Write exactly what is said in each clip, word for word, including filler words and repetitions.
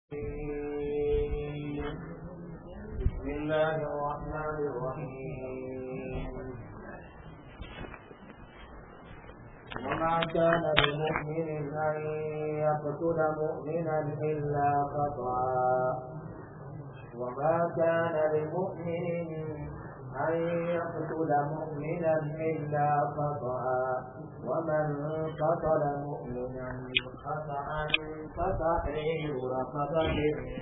بسم الله الرحمن الرحيم وما كان لمؤمن أن يقتل مؤمنا إلا خطأ وما كان لمؤمن أن يقتل مؤمنا إلا خطأ ومن قتل مؤمنا خطأ فتحرير رقبة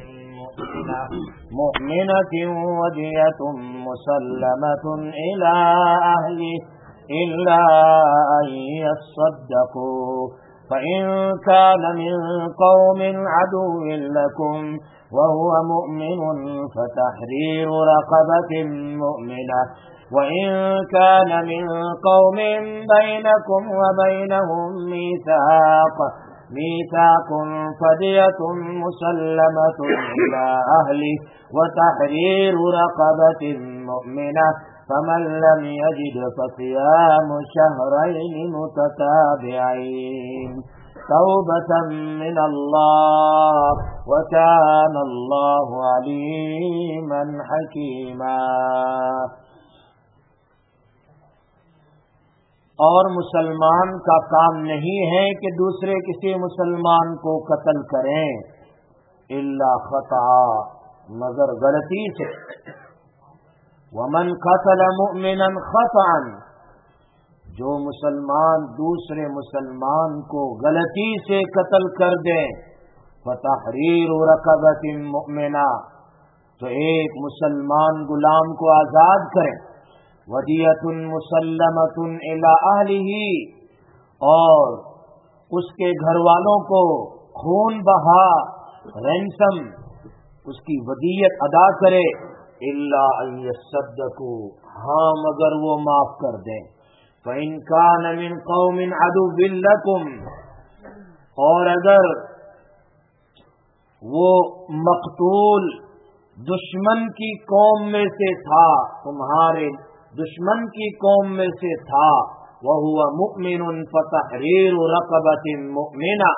مؤمنة ودية مسلمة إلى أهله إلا أن يصدقوا فإن كان من قوم عدو لكم وهو مؤمن فتحرير رقبة مؤمنة وإن كان من قوم بينكم وبينهم ميثاق ميثاق فدية مسلمة إلى أهله وتحرير رقبة مؤمنة فمن لم يجد فصيام شهرين متتابعين توبة من الله وكان الله عليما حكيما۔ اور مسلمان کا کام نہیں ہے کہ دوسرے کسی مسلمان کو قتل کریں الا خطا مگر غلطی سے۔ ومن قتل مؤمنا خطأ جو مسلمان دوسرے مسلمان کو غلطی سے قتل کر دے فتحریر رقبۃ مؤمنہ تو ایک مسلمان غلام کو آزاد کریں، ودیۃ مسلمۃ الی اہلہ اور اس کے گھر والوں کو خون بہا رینسم اس کی ودیت ادا کرے، الا ان یصدقوا ہاں مگر وہ معاف کر دیں، فإن كان من قوم عدو لكم اور اگر وہ مقتول دشمن کی قوم میں سے تھا، تمہارے دشمن کی قوم میں سے تھا، وَهُوَ مُؤْمِنٌ فَتَحْرِيرُ رَقَبَةٍ مُؤْمِنَةٍ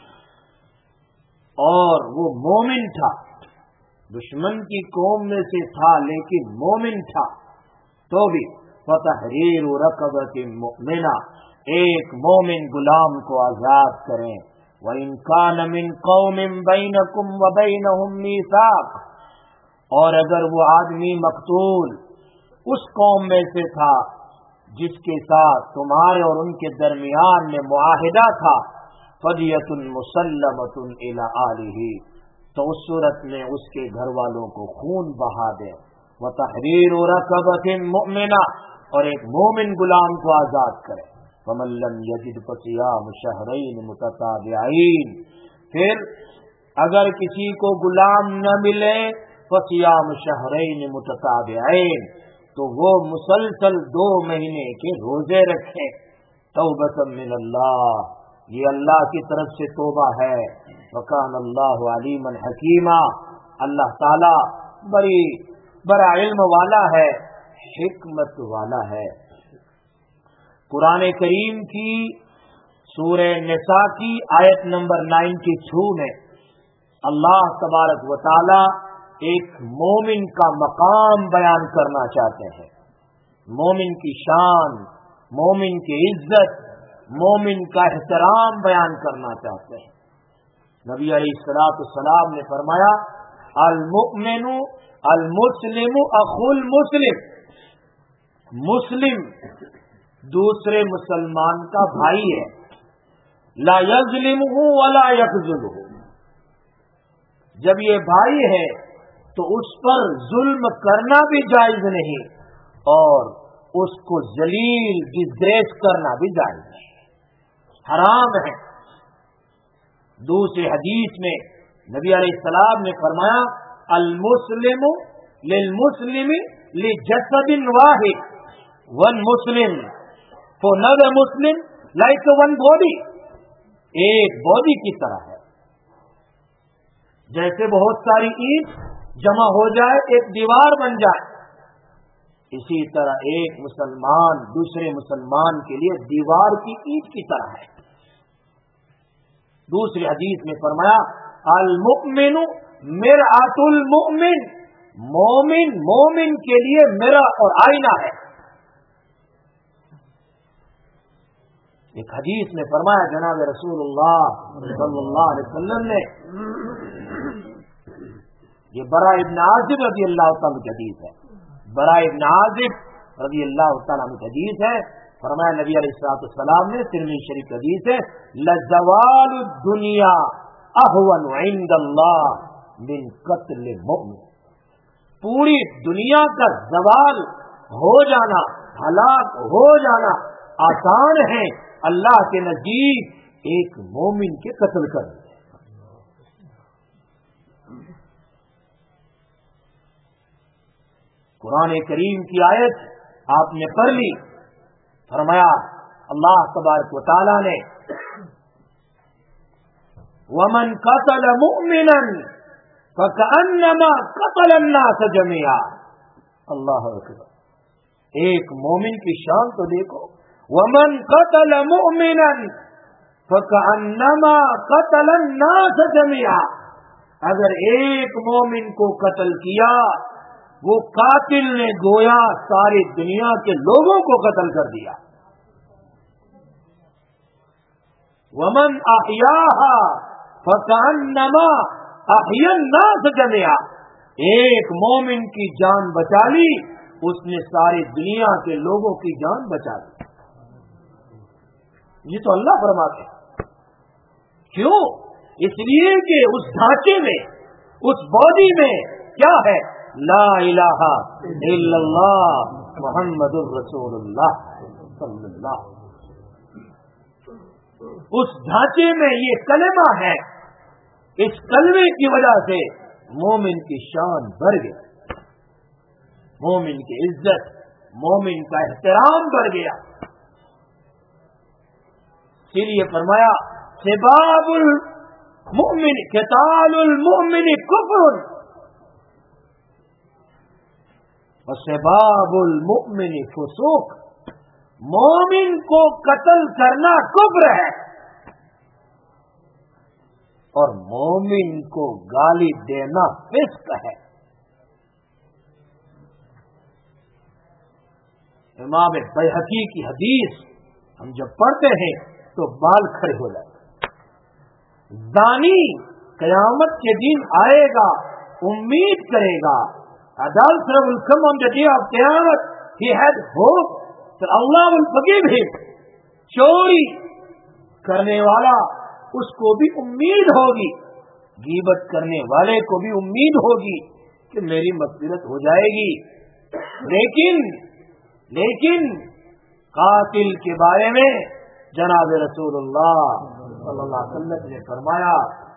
اور وہ مومن تھا، دشمن کی قوم میں سے تھا لیکن مومن تھا تو بھی فَتَحْرِيرُ رَقَبَةٍ مُؤْمِنَةٍ ایک مومن غلام کو آزاد کریں، وَإِن كَانَ مِن قَوْمٍ بَيْنَكُمْ وَبَيْنَهُمْ مِيثَاقٌ اور اگر وہ آدمی مقتول اس قوم میں سے تھا جس کے ساتھ تمہارے اور ان کے درمیان میں معاہدہ تھا، فدیۃ مسلمۃ الی اہلہ تو اس صورت میں اس کے گھر والوں کو خون بہا دیں، وتحریر رقبۃ مؤمنہ اور ایک مومن غلام کو آزاد کریں، فمن لم یجد فصیام شہرین متتابعین پھر اگر کسی کو غلام نہ ملے فصیام شہرین متتابعین تو وہ مسلسل دو مہینے کے روزے رکھیں، توبۃ من اللہ یہ اللہ کی طرف سے توبہ ہے، وکان اللہ علیما حکیما اللہ تعالی بڑی بڑا علم والا ہے، حکمت والا ہے۔ قرآن کریم کی سورہ نساء کی آیت نمبر نائنٹی ٹو میں اللہ تبارک و تعالی ایک مومن کا مقام بیان کرنا چاہتے ہیں، مومن کی شان، مومن کی عزت، مومن کا احترام بیان کرنا چاہتے ہیں۔ نبی علیہ الصلوۃ والسلام نے فرمایا المؤمن المسلم اخو المسلم، مسلم دوسرے مسلمان کا بھائی ہے، لا یظلمہ ولا یخذلہ جب یہ بھائی ہے تو اس پر ظلم کرنا بھی جائز نہیں اور اس کو ذلیل ڈسگریس کرنا بھی جائز نہیں، حرام ہے۔ دوسری حدیث میں نبی علیہ السلام نے فرمایا المسلم للمسلم لجسد واحد، one Muslim for another Muslim like one body, ایک باڈی کی طرح ہے، جیسے بہت ساری اینٹ جمع ہو جائے ایک دیوار بن جائے، اسی طرح ایک مسلمان دوسرے مسلمان کے لیے دیوار کی اینٹ کی طرح ہے۔ دوسری حدیث میں فرمایا المؤمن مرآت المؤمن، مومن مومن کے لیے مرآت اور آئینہ ہے۔ ایک حدیث میں فرمایا جناب رسول اللہ صلی اللہ علیہ وسلم نے، یہ برا ابن عازب رضی اللہ تعالیٰ کی حدیث ہے، برا ابن عازب رضی اللہ تعالیٰ کی حدیث ہے، فرمایا نبی علیہ الصلوۃ والسلام نے، ترمذی شریف حدیث ہے، لزوال الدنیا اہون عند اللہ من قتل مؤمن، پوری دنیا کا زوال ہو جانا، ہلاک ہو جانا آسان ہے اللہ کے نزدیک ایک مومن کے قتل کرنے۔ قرآن کریم کی آیت آپ نے پڑھ لی، فرمایا اللہ تبارک و تعالی نے وَمَنْ قَتَلَ مُؤْمِنًا فَكَأَنَّمَا قَتَلَ النَّاسَ جَمِيعًا، اللہ اکبر، ایک مومن کی شان تو دیکھو، وَمَنْ قَتَلَ مُؤْمِنًا فَكَأَنَّمَا قَتَلَ النَّاسَ جَمِيعًا، اگر ایک مومن کو قتل کیا وہ قاتل نے گویا ساری دنیا کے لوگوں کو قتل کر دیا۔ وَمَنْ أَحْيَاهَا فَكَأَنَّمَا أَحْيَا النَّاسَ جَمِيعًا، ایک مومن کی جان بچا لی، اس نے ساری دنیا کے لوگوں کی جان بچا لی۔ یہ تو اللہ فرماتے ہیں، کیوں؟ اس لیے کہ اس ڈھانچے میں، اس باڈی میں کیا ہے؟ لا الہ الا اللہ محمد الرسول اللہ صلی اللہ، اس ڈھانچے میں یہ کلمہ ہے، اس کلمے کی وجہ سے مومن کی شان بڑھ گئی، مومن کی عزت، مومن کا احترام بڑھ گیا۔ اسی لیے فرمایا سباب المؤمن قتال المؤمن کفر وسباب المؤمن فسوق، مومن کو قتل کرنا کفر ہے اور مومن کو گالی دینا فسق ہے۔ امام بیہقی کی حدیث ہم جب پڑھتے ہیں تو بال کھڑے ہو جاتے ہیں۔ زانی قیامت کے دن آئے گا، امید کرے گا، adulterer will come on the day of Qiyamah, he had hope that Allah will forgive him. چوری کرنے والا اس کو بھی امید ہوگی، غیبت کرنے والے کو بھی امید ہوگی کہ میری مغفرت ہو جائے گی، لیکن لیکن قاتل کے بارے میں جناب رسول اللہ صلی اللہ علیہ وسلم نے فرمایا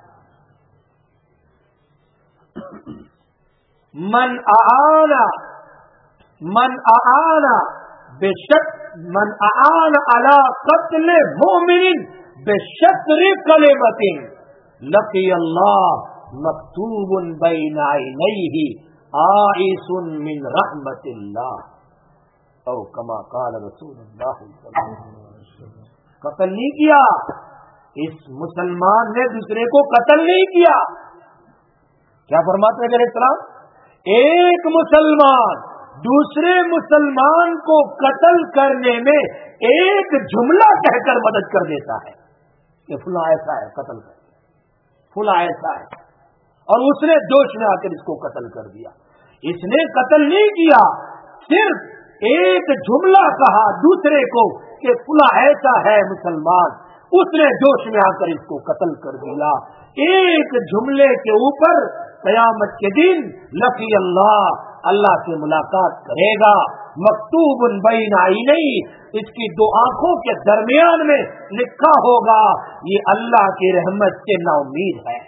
من اعان من اعان بشک من اعان علی قتل مؤمن بشطر کلمۃ لقی اللہ مکتوب بین عینیہ آئس من رحمت اللہ او کما قال رسول اللہ صلی اللہ علیہ وسلم۔ قتل نہیں کیا، اس مسلمان نے دوسرے کو قتل نہیں کیا۔ کیا فرماتے ہیں علیہ السلام؟ ایک مسلمان دوسرے مسلمان کو قتل کرنے میں ایک جملہ کہہ کر مدد کر دیتا ہے کہ فلاں ایسا ہے، قتل کر دیا، فلاں ایسا ہے، اور اس نے جوش میں آ کر اس کو قتل کر دیا۔ اس نے قتل نہیں کیا، صرف ایک جملہ کہا دوسرے کو کہ فلاں ایسا ہے مسلمان، اس نے جوش میں آ کر اس کو قتل کر دیا۔ ایک جملے کے اوپر قیامت کے دن لقی اللہ اللہ سے ملاقات کرے گا، مکتوب بین عینیہ، اس کی دو آنکھوں کے درمیان میں لکھا ہوگا یہ اللہ کی رحمت سے نا امید ہے۔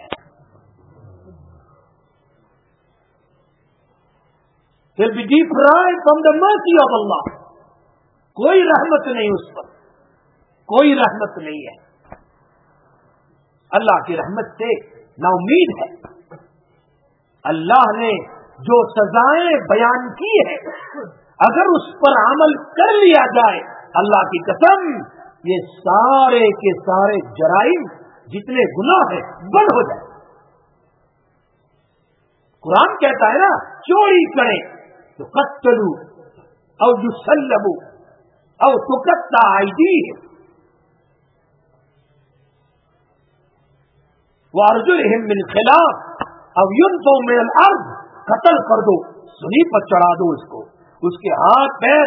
He'll be deprived from the mercy of Allah، کوئی رحمت نہیں اس پر، کوئی رحمت نہیں ہے، اللہ کی رحمت سے نا امید ہے۔ اللہ نے جو سزائیں بیان کی ہے اگر اس پر عمل کر لیا جائے، اللہ کی قسم یہ سارے کے سارے جرائم جتنے گناہ ہیں بند ہو جائے۔ قرآن کہتا ہے نا چوری کریں تو قتلوا او یسلبوا او تقطع ایدیہم وارجلہم من خلاف او ينفوا من الارض، قتل کر دو، سلی پر چڑھا دو اس کو، اس کے ہاتھ پیر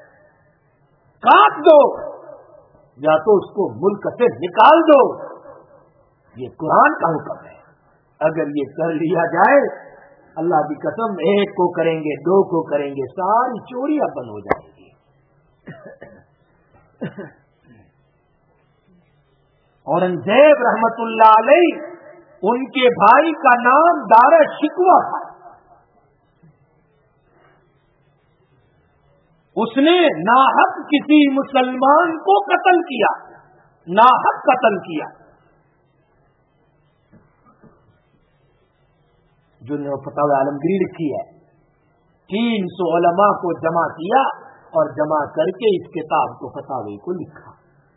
کاٹ دو، یا تو اس کو ملک سے نکال دو۔ یہ قرآن کا حکم ہے۔ اگر یہ کر لیا جائے، اللہ کی قسم ایک کو کریں گے، دو کو کریں گے، ساری چوریاں بند ہو جائیں گی۔ اورنگزیب رحمت اللہ علیہ، ان کے بھائی کا نام دارا شکوہ تھا۔ اس نے ناحق کسی مسلمان کو قتل کیا، ناحق قتل کیا۔ جو نے فتاوی عالمگیری لکھی ہے، تین سو علماء کو جمع کیا اور جمع کر کے اس کتاب کو فتاوی کو لکھا۔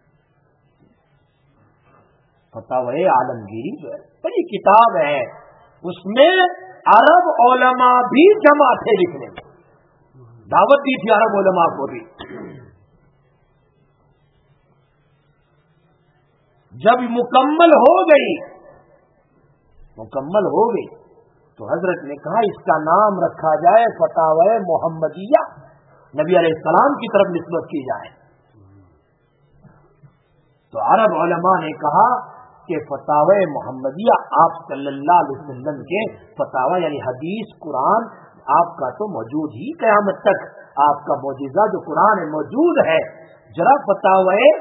فتاوی عالمگیری جو ہے بڑی کتاب ہے، اس میں عرب علماء بھی جمع تھے لکھنے میں، دعوت دی تھی عرب علماء کو بھی۔ جب مکمل ہو گئی مکمل ہو گئی تو حضرت نے کہا اس کا نام رکھا جائے فتاوی محمدیہ، نبی علیہ السلام کی طرف نسبت کی جائے۔ تو عرب علماء نے کہا کہ فتاوی محمدیہ آپ صلی اللہ علیہ وسلم کے فتاوی یعنی حدیث قرآن آپ کا تو موجود ہی قیامت تک، آپ کا معجزہ جو قرآن موجود ہے، ذرا فتاوی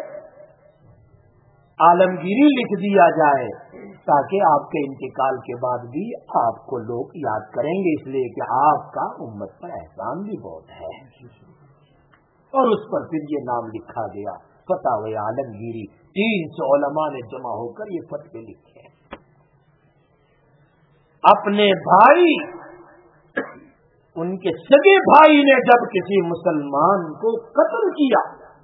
عالمگیری لکھ دیا جائے تاکہ آپ کے انتقال کے بعد بھی آپ کو لوگ یاد کریں گے، اس لیے کہ آپ کا امت پر احسان بھی بہت ہے۔ اور اس پر پھر یہ نام لکھا گیا فتاوی عالمگیری۔ تین سو علماء نے جمع ہو کر یہ فتوے لکھے۔ اپنے بھائی، ان کے سگے بھائی نے جب کسی مسلمان کو قتل کیا،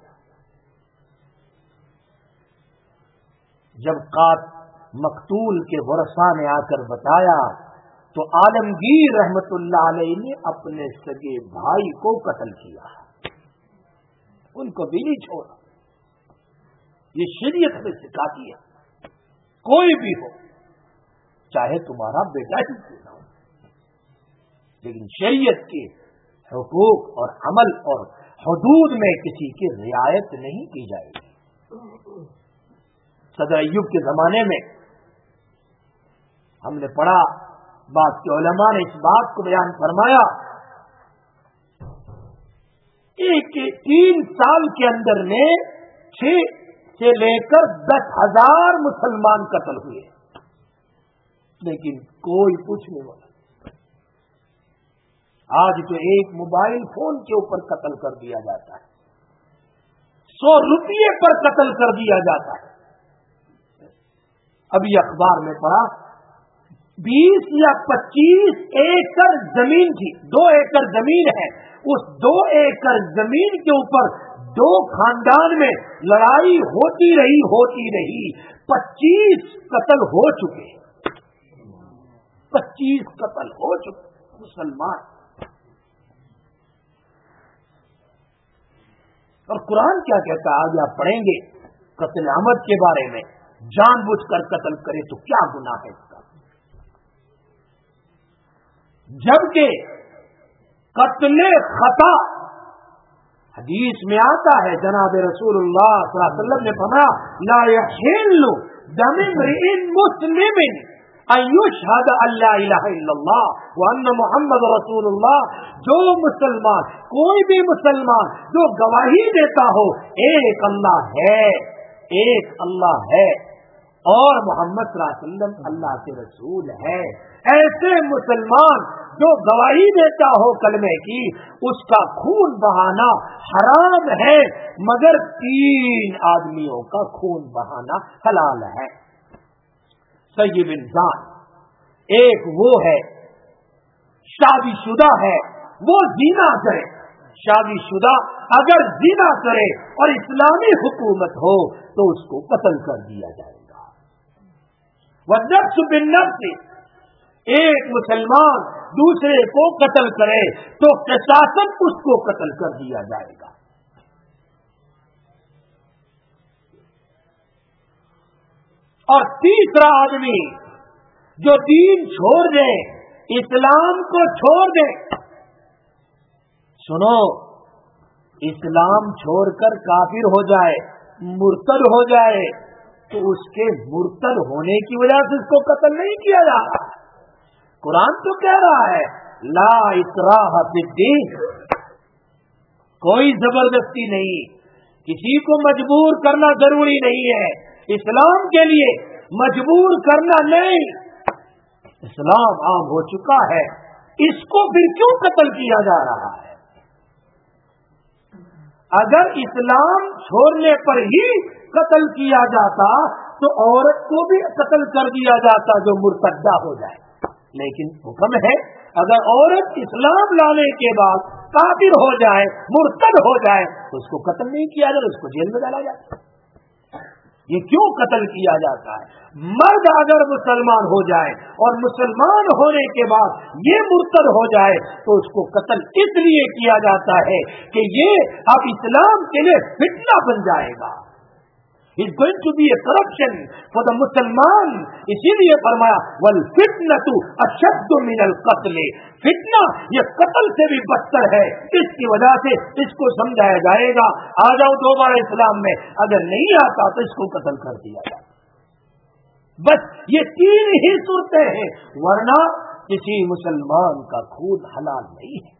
جب قاتل مقتول کے ورثاء نے آ کر بتایا تو عالمگیر رحمت اللہ علیہ نے اپنے سگے بھائی کو قتل کیا، ان کو بھی نہیں چھوڑا۔ یہ شریعت میں سکھاتی ہے، کوئی بھی ہو، چاہے تمہارا بیٹا ہی کیوں نہ ہو، لیکن شریعت کے حقوق اور عمل اور حدود میں کسی کی رعایت نہیں کی جائے گی۔ صدر ایوب کے زمانے میں ہم نے پڑھا، بعض کے علماء نے اس بات کو بیان فرمایا، ایک تین سال کے اندر میں چھ سے لے کر دس ہزار مسلمان قتل ہوئے، لیکن کوئی پوچھنے والا۔ آج تو ایک موبائل فون کے اوپر قتل کر دیا جاتا ہے، سو روپیے پر قتل کر دیا جاتا ہے۔ ابھی اخبار میں پڑھا، بیس یا پچیس ایکڑ زمین تھی، دو ایکڑ زمین ہے، اس دو ایکڑ زمین کے اوپر دو خاندان میں لڑائی ہوتی رہی ہوتی رہی پچیس قتل ہو چکے، پچیس قتل ہو چکے مسلمان۔ اور قرآن کیا کہتا ہے، آگے آپ پڑھیں گے قتل عمد کے بارے میں، جان بوجھ کر قتل کرے تو کیا گناہ ہے اس کا۔ جبکہ قتل خطا حدیث میں آتا ہے، جناب رسول اللہ صلی اللہ علیہ وسلم نے فرمایا لا يحل دم امرئ مسلم ان یشہد ان لا الہ الا اللہ وان محمد رسول اللہ، جو مسلمان، کوئی بھی مسلمان جو گواہی دیتا ہو ایک اللہ ہے، ایک اللہ ہے اور محمد صلی اللہ علیہ وسلم اللہ کے رسول ہے، ایسے مسلمان جو گواہی دیتا ہو کلمے کی، اس کا خون بہانا حرام ہے، مگر تین آدمیوں کا خون بہانا حلال ہے۔ سیب انسان، ایک وہ ہے شادی شدہ ہے، وہ زنا کرے، شادی شدہ اگر زنا کرے اور اسلامی حکومت ہو تو اس کو قتل کر دیا جائے گا۔ والنفس بالنفس، ایک مسلمان دوسرے کو قتل کرے تو قصاصاً اس کو قتل کر دیا جائے گا. اور تیسرا آدمی جو دین چھوڑ دے, اسلام کو چھوڑ دے, سنو, اسلام چھوڑ کر کافر ہو جائے, مرتد ہو جائے, تو اس کے مرتد ہونے کی وجہ سے اس کو قتل نہیں کیا جا رہا. قرآن تو کہہ رہا ہے لا اکراہ فی الدین, کوئی زبردستی نہیں, کسی کو مجبور کرنا ضروری نہیں ہے. اسلام کے لیے مجبور کرنا نہیں, اسلام عام ہو چکا ہے, اس کو پھر کیوں قتل کیا جا رہا ہے؟ اگر اسلام چھوڑنے پر ہی قتل کیا جاتا تو عورت کو بھی قتل کر دیا جاتا جو مرتدہ ہو جائے. لیکن حکم ہے اگر عورت اسلام لانے کے بعد کافر ہو جائے, مرتد ہو جائے, تو اس کو قتل نہیں کیا جائے, اس کو جیل میں ڈالا جاتا. یہ کیوں قتل کیا جاتا ہے؟ مرد اگر مسلمان ہو جائے اور مسلمان ہونے کے بعد یہ مرتد ہو جائے تو اس کو قتل اس لیے کیا جاتا ہے کہ یہ اب اسلام کے لیے فتنہ بن جائے گا. It's going to be a corruption for the مسلمان. اسی لیے فرمایا والفتنة اشد من القتل, فتنہ یہ قتل سے بھی بدتر ہے. اس کی وجہ سے اس کو سمجھایا جائے گا آ جاؤ دوبارہ اسلام میں, اگر نہیں آتا تو اس کو قتل کر دیا جائے. بس یہ تین ہی صورتیں ہیں, ورنہ کسی مسلمان کا خون حلال نہیں ہے.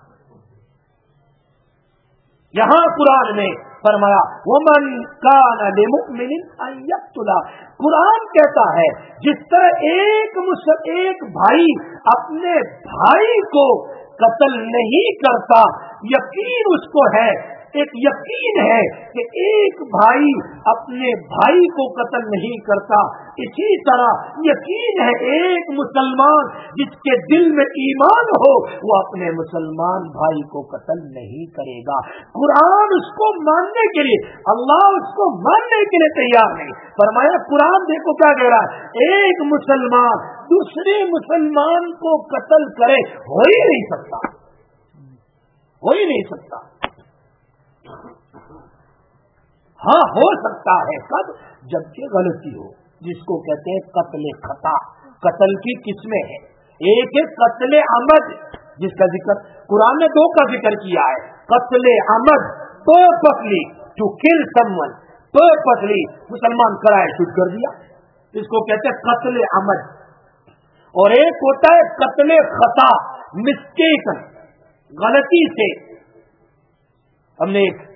یہاں قرآن نے فرمایا ومن کان لمؤمن ان یقتل, قرآن کہتا ہے جس طرح ایک مسلم ایک بھائی اپنے بھائی کو قتل نہیں کرتا, یقین اس کو ہے, ایک یقین ہے کہ ایک بھائی اپنے بھائی کو قتل نہیں کرتا, اسی طرح یقین ہے ایک مسلمان جس کے دل میں ایمان ہو وہ اپنے مسلمان بھائی کو قتل نہیں کرے گا. قرآن اس کو ماننے کے لیے, اللہ اس کو ماننے کے لیے تیار نہیں. فرمایا قرآن دیکھو کیا کہہ رہا ہے, ایک مسلمان دوسرے مسلمان کو قتل کرے, ہو ہی نہیں سکتا, ہو ہی نہیں سکتا. ہاں ہو سکتا ہے کب, جبکہ غلطی ہو, جس کو کہتے ہیں قتل خطا. قتل کی قسمیں ہیں, ایک ہے قتل عمد جس کا ذکر قرآن نے دو کا ذکر کیا ہے. قتل عمد purposely to kill someone, purposely مسلمان کرائے شوٹ کر دیا, اس کو کہتے ہیں قتل عمد. اور ایک ہوتا ہے قتل خطا, مسٹیکن, غلطی سے. ہم نے ایک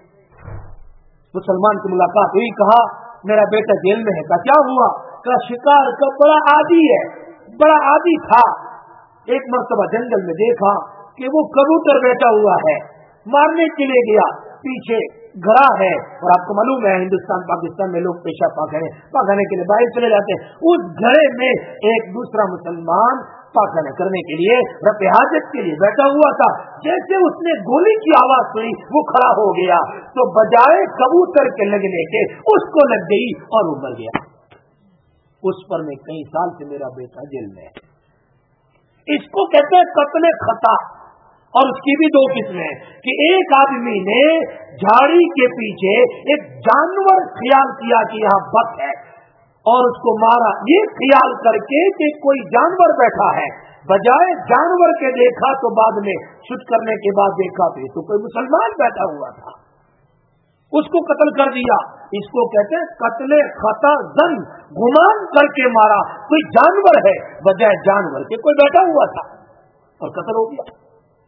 مسلمان کی ملاقات ہوئی, کہا میرا بیٹا جیل میں ہے. کہا کیا ہوا؟ کہا شکار کا بڑا عادی ہے, بڑا عادی تھا. ایک مرتبہ جنگل میں دیکھا کہ وہ کبوتر بیٹھا ہوا ہے, مارنے کے لیے گیا, پیچھے گھڑا ہے, اور آپ کو معلوم ہے ہندوستان پاکستان میں لوگ پیشہ پاخانے پاخانے کے لیے باہر چلے جاتے ہیں. اس گھڑے میں ایک دوسرا مسلمان پاخانے کرنے کے لیے رفع حاجت کے لیے بیٹھا ہوا تھا. جیسے اس نے گولی کی آواز سنی وہ کھڑا ہو گیا, تو بجائے کبوتر کے لگنے کے اس کو لگ گئی اور وہ مر گیا. اس پر میں کئی سال سے میرا بیٹا جیل میں ہے. اس کو کہتے ہیں قتل خطا. اور اس کی بھی دو قسمیں ہیں کہ ایک آدمی نے جھاڑی کے پیچھے ایک جانور خیال کیا کہ یہاں بک ہے اور اس کو مارا, یہ خیال کر کے کہ کوئی جانور بیٹھا ہے, بجائے جانور کے دیکھا تو بعد میں شوٹ کرنے کے بعد دیکھا تو یہ تو کوئی مسلمان بیٹھا ہوا تھا, اس کو قتل کر دیا. اس کو کہتے ہیں قتل خطا زن, گمان کر کے مارا, کوئی جانور ہے بجائے جانور کے کوئی بیٹھا ہوا تھا اور قتل ہو گیا.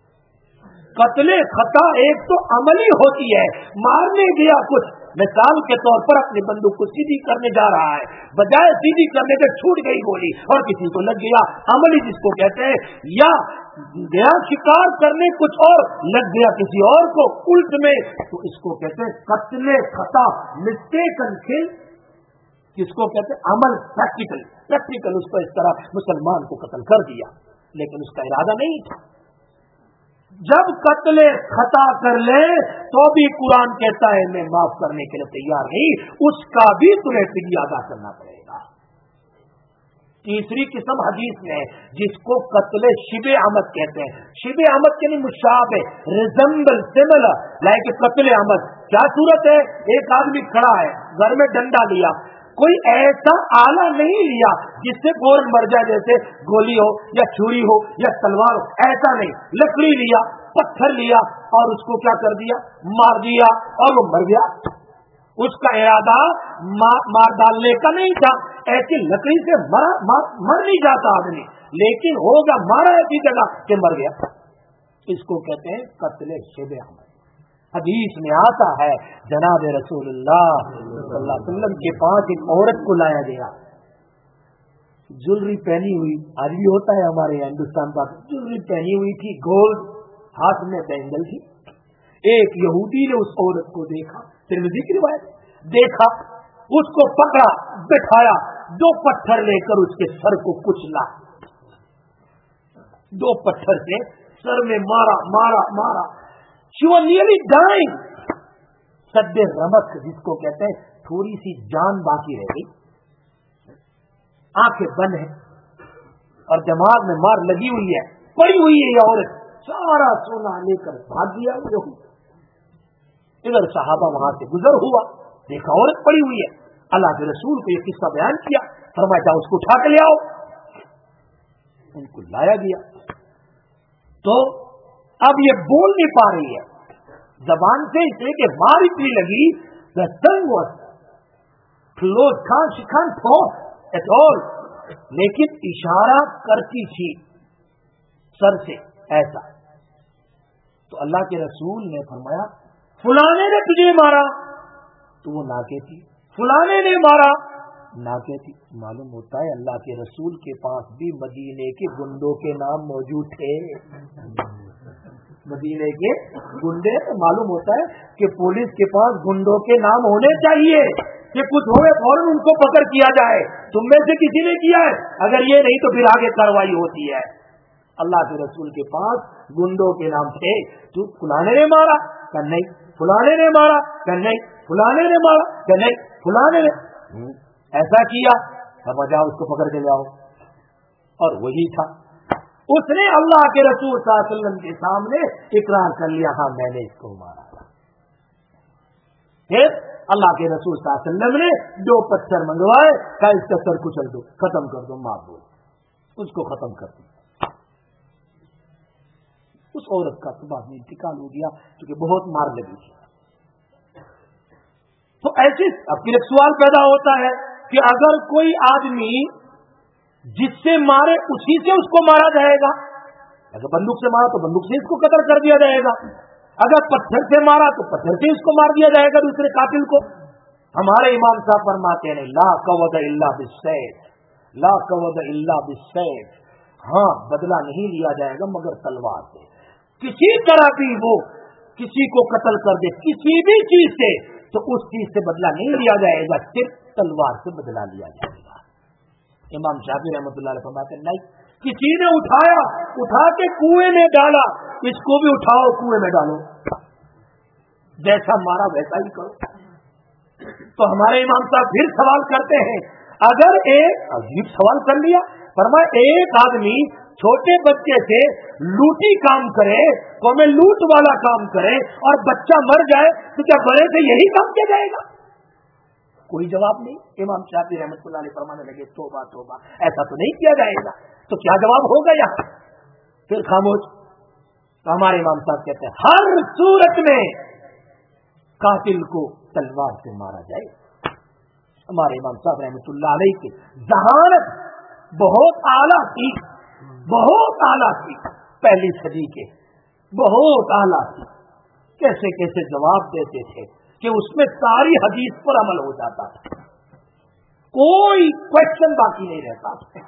قتل خطا ایک تو عملی ہوتی ہے, مارنے گیا کچھ, مثال کے طور پر اپنی بندوق کو سیدھی کرنے جا رہا ہے, بجائے سیدھی کرنے کے چھوٹ گئی گولی اور کسی کو لگ گیا, عملی جس کو کہتے ہیں. یا گیا شکار کرنے کچھ اور لگ گیا کسی اور کو الٹ میں, تو اس کو کہتے ہیں قتل خطا, مسٹیکن کل, جس کو کہتے ہیں عمل پریکٹیکل. پریکٹیکل اس کو اس طرح مسلمان کو قتل کر دیا, لیکن اس کا ارادہ نہیں تھا. جب قتل خطا کر لے تو بھی قرآن کہتا ہے میں معاف کرنے کے لیے تیار نہیں, اس کا بھی تمہیں فدیہ ادا کرنا پڑے گا. तीसरी किस्म हदीस में है जिसको कत्ल शिबे अहमद कहते हैं। शिबे अहमद के लिए मुशाबे, रिजेंबल, सिमिलर, लाइक कत्ल अहमद। क्या सूरत है? एक आदमी खड़ा है, घर में डंडा लिया, कोई ऐसा आला नहीं लिया जिससे फौरन मर जाए, जैसे गोली हो या छुरी हो या तलवार हो, ऐसा नहीं। लकड़ी लिया, पत्थर लिया और उसको क्या कर दिया? मार दिया और वो मर गया। उसका इरादा मार, मार डालने का नहीं था। ऐसी लकड़ी से मरा, मर, मर नहीं जाता आदमी, लेकिन होगा मारा ऐसी जगह कि मर गया। इसको कहते हैं कत्ले शिबे अहमद। हदीस में आता है जनाब रसूलुल्लाह सल्लल्लाहु अलैहि वसल्लम के पास एक औरत को लाया गया, ज्वेलरी पहनी हुई, आज भी होता है हमारे हिंदुस्तान का, ज्वेलरी पहनी हुई थी, गोल्ड, हाथ में बैंगल थी। एक यहूदी ने उस औरत को देखा, तिरमिज़ी की रिवायत, देखा, उसको पकड़ा, बिठाया, दो पत्थर लेकर उसके सर को कुचला, दो पत्थर से सर में मारा मारा मारा। She was nearly dying. सद्दे रमक जिसको कहते हैं, थोड़ी सी जान बाकी रह गई, आंखें बंद है और दिमाग में मार लगी हुई है, पड़ी हुई है ये औरत। सारा सोना लेकर भाग गया। इधर सहाबा वहां से गुजर हुआ, देखा औरत पड़ी हुई है, अल्लाह के रसूल को ये किस्सा बयान किया, फरमाया जाओ उसको उठा के ले आओ। उनको लाया गया तो अब ये बोल नहीं पा रही है जबान से, इसलिए कि मार इतनी लगी, the tongue was closed, can't, she can't talk at all, लेकिन इशारा करती थी सर से ऐसा। तो अल्लाह के रसूल ने फरमाया फुलाने ने तुझे मारा, तो वो नाके थी, फुलाने ने मारा, नाके थी। मालूम होता है अल्लाह के रसूल के पास भी मदीने के गुंडों के नाम मौजूद थे। मदीने के गुंडे, तो मालूम होता है कि पुलिस के पास गुंडों के नाम होने चाहिए कि कुछ होवे फौरन उनको पकड़ किया जाए, तुम में से किसी ने किया है, अगर ये नहीं तो फिर आगे कार्रवाई होती है। अल्लाह के रसूल के पास गुंडों के नाम थे। तू फुलाने ने मारा क्या? नहीं। फुलाने ने मारा क्या? नहीं। फुलाने ने मारा क्या? नहीं। फुलाने ने ऐसा किया, अब जाओ उसको पकड़ के जाओ। और वही था, उसने अल्लाह के रसूल सल्लल्लाहु अलैहि वसल्लम के सामने इकरार कर लिया, हाँ मैंने इसको मारा। फिर अल्लाह के रसूल सल्लल्लाहु अलैहि वसल्लम ने दो पत्थर मंगवाए, का इसका सर कुचल दो, खत्म कर दो, मार दो, उसको खत्म कर दो। उस औरत का तो बाद में इंतकाल हो गया क्योंकि बहुत मार लगी थी। तो ऐसे अब फिर एक सवाल पैदा होता है कि अगर कोई आदमी जिससे मारे उसी से उसको मारा जाएगा, अगर बंदूक से मारा तो बंदूक से इसको कत्ल कर दिया जाएगा, अगर पत्थर से मारा तो पत्थर से इसको मार दिया जाएगा दूसरे कातिल को। हमारे इमाम साहब फरमाते हैं ला कवद इल्ला बिस्सैफ, ला कवद इल्ला बिस्सैफ, हाँ बदला नहीं लिया जाएगा मगर तलवार से। किसी तरह भी वो किसी को कत्ल कर दे किसी भी चीज से, तो उस चीज से बदला नहीं लिया जाएगा, सिर्फ तलवार से बदला लिया जाएगा। इमाम शाफी रहमतुल्लाह अलैह फरमाते हैं नहीं, किसी ने उठाया, उठा के कुएं में डाला, इसको भी उठाओ कुएं में डालो, जैसा मारा वैसा ही करो। तो हमारे इमाम साहब फिर सवाल करते हैं, अगर एक अजीब सवाल कर लिया, फरमाया एक आदमी छोटे बच्चे से लूटी काम करे, तो में लूट वाला काम करे और बच्चा मर जाए, तो क्या बड़े से यही काम किया जाएगा? कोई जवाब नहीं। इमाम शाफी रहमतुल्लाह अलैह फरमाने लगे तौबा तौबा, ऐसा तो नहीं किया जाएगा। तो क्या जवाब होगा यहाँ? फिर खामोश। तो हमारे इमाम साहब कहते हैं हर सूरत में कातिल को तलवार से मारा जाए। हमारे इमाम साहब रहमतुल्लाह अलैह की जहानत बहुत आला थी, बहुत आला थी, पहली सदी के बहुत आला थी। कैसे कैसे जवाब देते थे कि उसमें सारी हदीस पर अमल हो जाता था, कोई क्वेश्चन बाकी नहीं रहता था।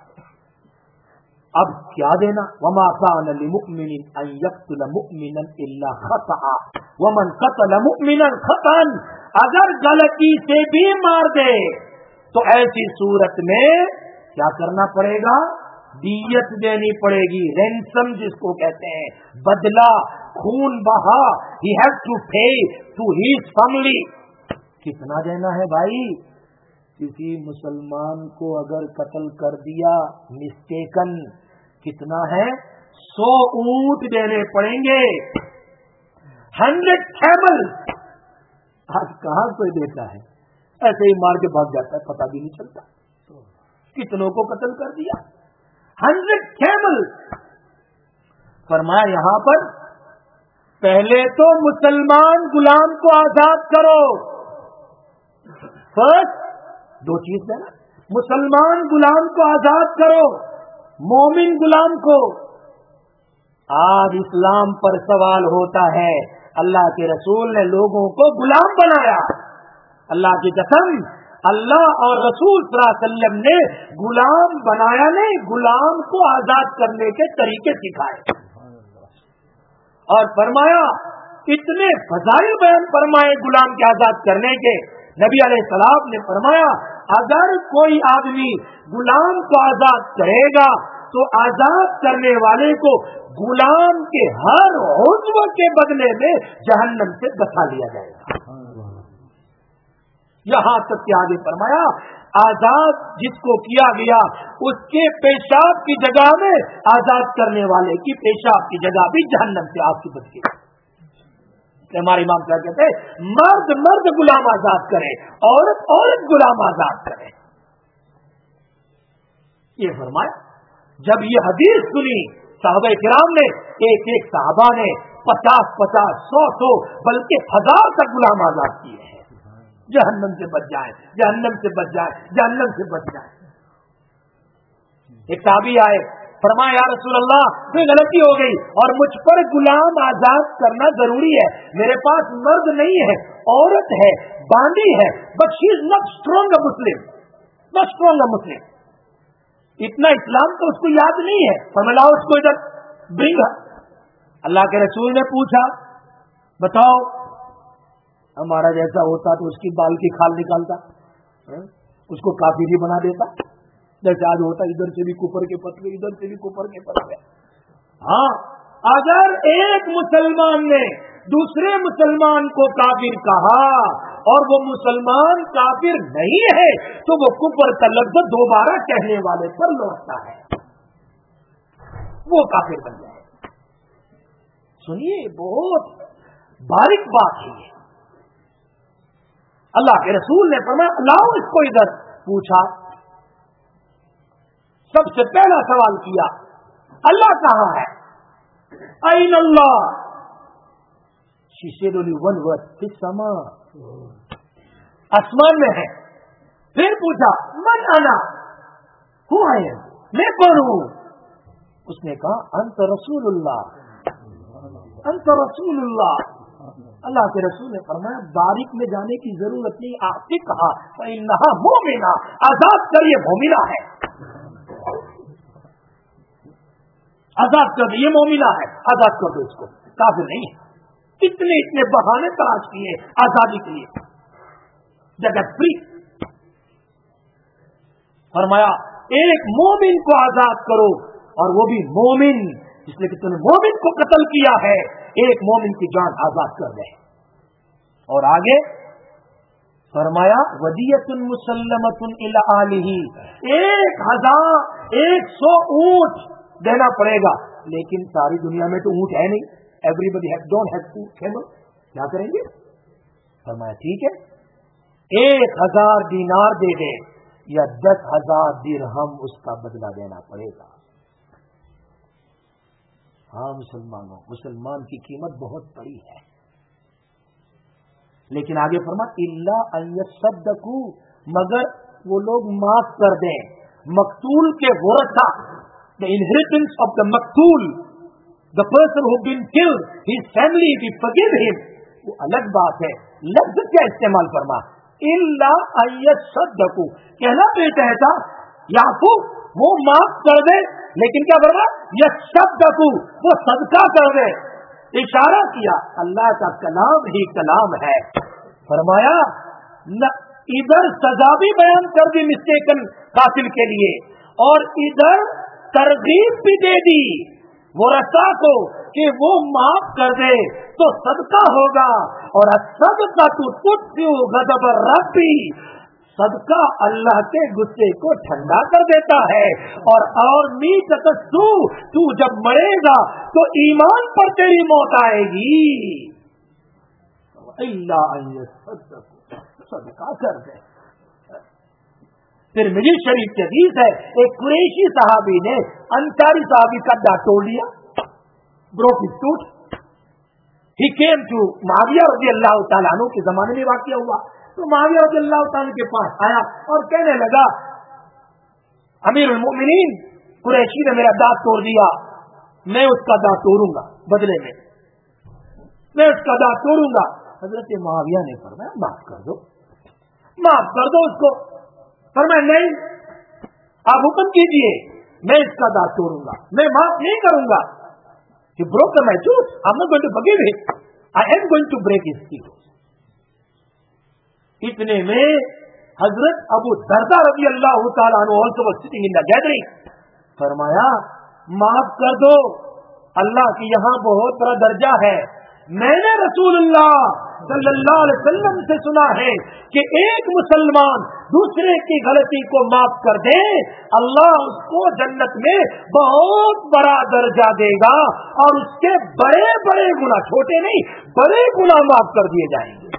अब क्या देना? वमा कान लिमुमिनिन अन यक़्तुल मुमिनन इल्ला खतआ वमन क़तल मुमिनन खतअन, अगर गलती से भी मार दे तो ऐसी सूरत में क्या करना पड़ेगा? दियत देनी पड़ेगी, रैंसम जिसको कहते हैं, बदला, खून बहा, he have to pay to his family. कितना देना है भाई? کسی مسلمان کو اگر قتل کر دیا مسٹیکن، کتنا ہے؟ سو اونٹ دینے پڑیں گے، ہنڈریڈ کیمل۔ آج کہاں کوئی دیتا ہے؟ ایسے ہی مار کے بھاگ جاتا ہے، پتہ بھی نہیں چلتا کتنوں کو قتل کر دیا، ہنڈریڈ کیمل۔ فرمایا یہاں پر پہلے تو مسلمان غلام کو آزاد کرو، فرسٹ دو چیز ہے نا، مسلمان غلام کو آزاد کرو، مومن غلام کو۔ آج اسلام پر سوال ہوتا ہے، اللہ کے رسول نے لوگوں کو غلام بنایا۔ اللہ کی قسم، اللہ اور رسول صلی اللہ علیہ وسلم نے غلام بنایا نہیں، غلام کو آزاد کرنے کے طریقے سکھائے اور فرمایا اتنے فضائل بیان فرمائے غلام کے آزاد کرنے کے۔ نبی علیہ السلام نے فرمایا اگر کوئی آدمی غلام کو آزاد کرے گا تو آزاد کرنے والے کو غلام کے ہر عضو کے بدلے میں جہنم سے بچا لیا جائے گا۔ یہاں تک کہ آگے فرمایا آزاد جس کو کیا گیا اس کے پیشاب کی جگہ میں آزاد کرنے والے کی پیشاب کی جگہ بھی جہنم سے آپ کی بچ گئی۔ ہمارے امام صاحب کہتے ہیں مرد مرد غلام آزاد کرے، عورت عورت غلام آزاد کرے۔ یہ فرمایا جب یہ حدیث سنی صحابہ کرام نے، ایک ایک صحابہ نے پچاس پچاس سو سو بلکہ ہزار تک غلام آزاد کیے ہیں، جہنم سے بچ جائیں، جہنم سے بچ جائیں، جہنم سے بچ جائیں۔ ایک صحابی آئے، فرمایا یا رسول اللہ کوئی غلطی ہو گئی اور مجھ پر غلام آزاد کرنا ضروری ہے، میرے پاس مرد نہیں ہے، عورت ہے، باندی ہے، but she is not strong Muslim, not strong Muslim, اتنا اسلام تو اس کو یاد نہیں ہے، فرمایا اس کو ادھر برنگ۔ اللہ کے رسول نے پوچھا بتاؤ، ہمارا جیسا ہوتا تو اس کی بال کی کھال نکالتا، اس کو کافر ہی بنا دیتا، جیسے آج ہوتا ادھر سے بھی کفر کے پتوے، ادھر سے بھی کفر کے پتوے۔ ہاں اگر ایک مسلمان نے دوسرے مسلمان کو کافر کہا اور وہ مسلمان کافر نہیں ہے تو وہ کفر کا لفظ دوبارہ کہنے والے پر لوٹتا ہے، وہ کافر بن جائے۔ سنیے بہت باریک بات ہے یہ۔ اللہ کے رسول نے فرمایا لاؤ اس کو ادھر، پوچھا، سب سے پہلا سوال کیا اللہ کہاں ہے؟ این اللہ؟ She said only one word, فی السماء، آسمان میں ہے۔ پھر پوچھا من انا، ہو آئے میں کون ہوں؟ اس نے کہا انت رسول اللہ، انت رسول اللہ۔ اللہ کے رسول نے فرمایا باریک میں جانے کی ضرورت نہیں، آپ سے کہا فإنہا مومنہ، آزاد کریے، مومنہ ہے، آزاد کر دو، یہ مومنہ ہے، آزاد کر دو اس کو، کافر نہیں ہے۔ اتنے اتنے بہانے تلاش کیے آزادی کے لیے، جگت فری۔ فرمایا ایک مومن کو آزاد کرو، اور وہ بھی مومن، اس لیے کہ تم نے مومن کو قتل کیا ہے، ایک مومن کی جان آزاد کر دے۔ اور آگے فرمایا ودیۃ مسلمۃ الی اہلہ، ایک ہزار ایک سو اونٹ دینا پڑے گا، لیکن ساری دنیا میں تو اونٹ ہے نہیں، everybody don't have to camel, کیا کریں گے؟ فرمایا ٹھیک ہے ایک ہزار دینار دے دے یا دس ہزار درہم اس کا بدلہ دینا پڑے گا۔ ہاں مسلمانوں، مسلمان کی قیمت بہت بڑی ہے، لیکن آگے فرما الا ان یصدقوا، مگر وہ لوگ معاف کر دیں، مقتول کے ورثہ، the inheritance of the مقتول، the person who been killed, his family, we forgive him، وہ الگ بات ہے۔ لفظ کیا استعمال فرما الا ان یصدقوا، کہنا بیٹا تھا یعفو، وہ معاف کر دے، لیکن کیا فرما یصدقوا، وہ صدقہ کر دے، اشارہ کیا اللہ کا کلام ہی کلام ہے۔ فرمایا ادھر سزا بھی بیان کر دی مسٹیکن قاتل کے لیے، اور ادھر ترغیب بھی دے دی ورثہ کو کہ وہ معاف کر دے تو صدقہ ہوگا، اور صدقہ تو تطفئ غضب ربی، صدقہ اللہ کے غصے کو ٹھنڈا کر دیتا ہے. اور اور میت تسو تو جب مرے گا تو ایمان پر تیری موت آئے گی. اللہ صدقہ کر دے. پھر مجھے شریف کی حدیث ہے ایک قریشی صحابی نے انصاری صحابی کا دانت توڑ لیا. broke his tooth. He came to معاویہ رضی اللہ تعالیٰ عنہ کے زمانے میں واقعہ ہوا. تو معاویہ رضی اللہ تعالیٰ کے پاس آیا اور کہنے لگا امیر المؤمنین قریشی نے میرا دانت توڑ دیا, میں اس کا دانت توڑوں گا بدلے میں, میں اس کا دانت توڑوں گا. حضرت معاویہ نے فرمایا معاف کر دو, معاف کر دو اس کو. فرمایا نہیں, آپ حکم کیجیے, میں اس کا دانت توڑوں گا, میں معاف نہیں کروں گا. He broke my tooth. I'm not going to forgive him. I am going to break his teeth. اتنے میں حضرت ابو دردہ رضی اللہ تعالیٰ عنہ also was sitting in the gathering. فرمایا معاف کر دو, اللہ کے یہاں بہت بڑا درجہ ہے. میں نے رسول اللہ صلی اللہ علیہ وسلم سے سنا ہے کہ ایک مسلمان دوسرے کی غلطی کو معاف کر دے, اللہ اس کو جنت میں بہت بڑا درجہ دے گا اور اس کے بڑے بڑے گناہ, چھوٹے نہیں بڑے گناہ معاف کر دیے جائیں گے.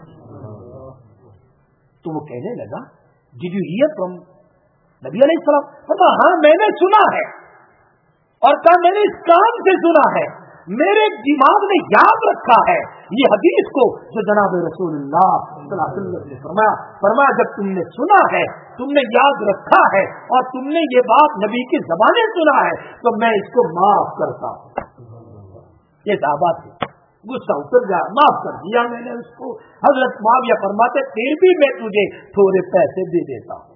تو وہ کہنے لگا Did you hear from نبی علیہ السلام؟ فرمایا ہاں میں نے سنا ہے, اور کہا میں نے اس کام سے سنا ہے, میرے دماغ نے یاد رکھا ہے یہ حدیث کو جو جناب رسول اللہ صلی اللہ علیہ وسلم نے فرمایا. فرمایا جب تم نے سنا ہے, تم نے یاد رکھا ہے اور تم نے یہ بات نبی کی زبانیں سنا ہے تو میں اس کو معاف کرتا ہوں. یہ صحابہ تھے, غصہ اتر گیا, معاف کر دیا میں نے اس کو. حضرت معاویہ فرماتے پھر بھی میں تجھے تھوڑے پیسے دے دیتا ہوں.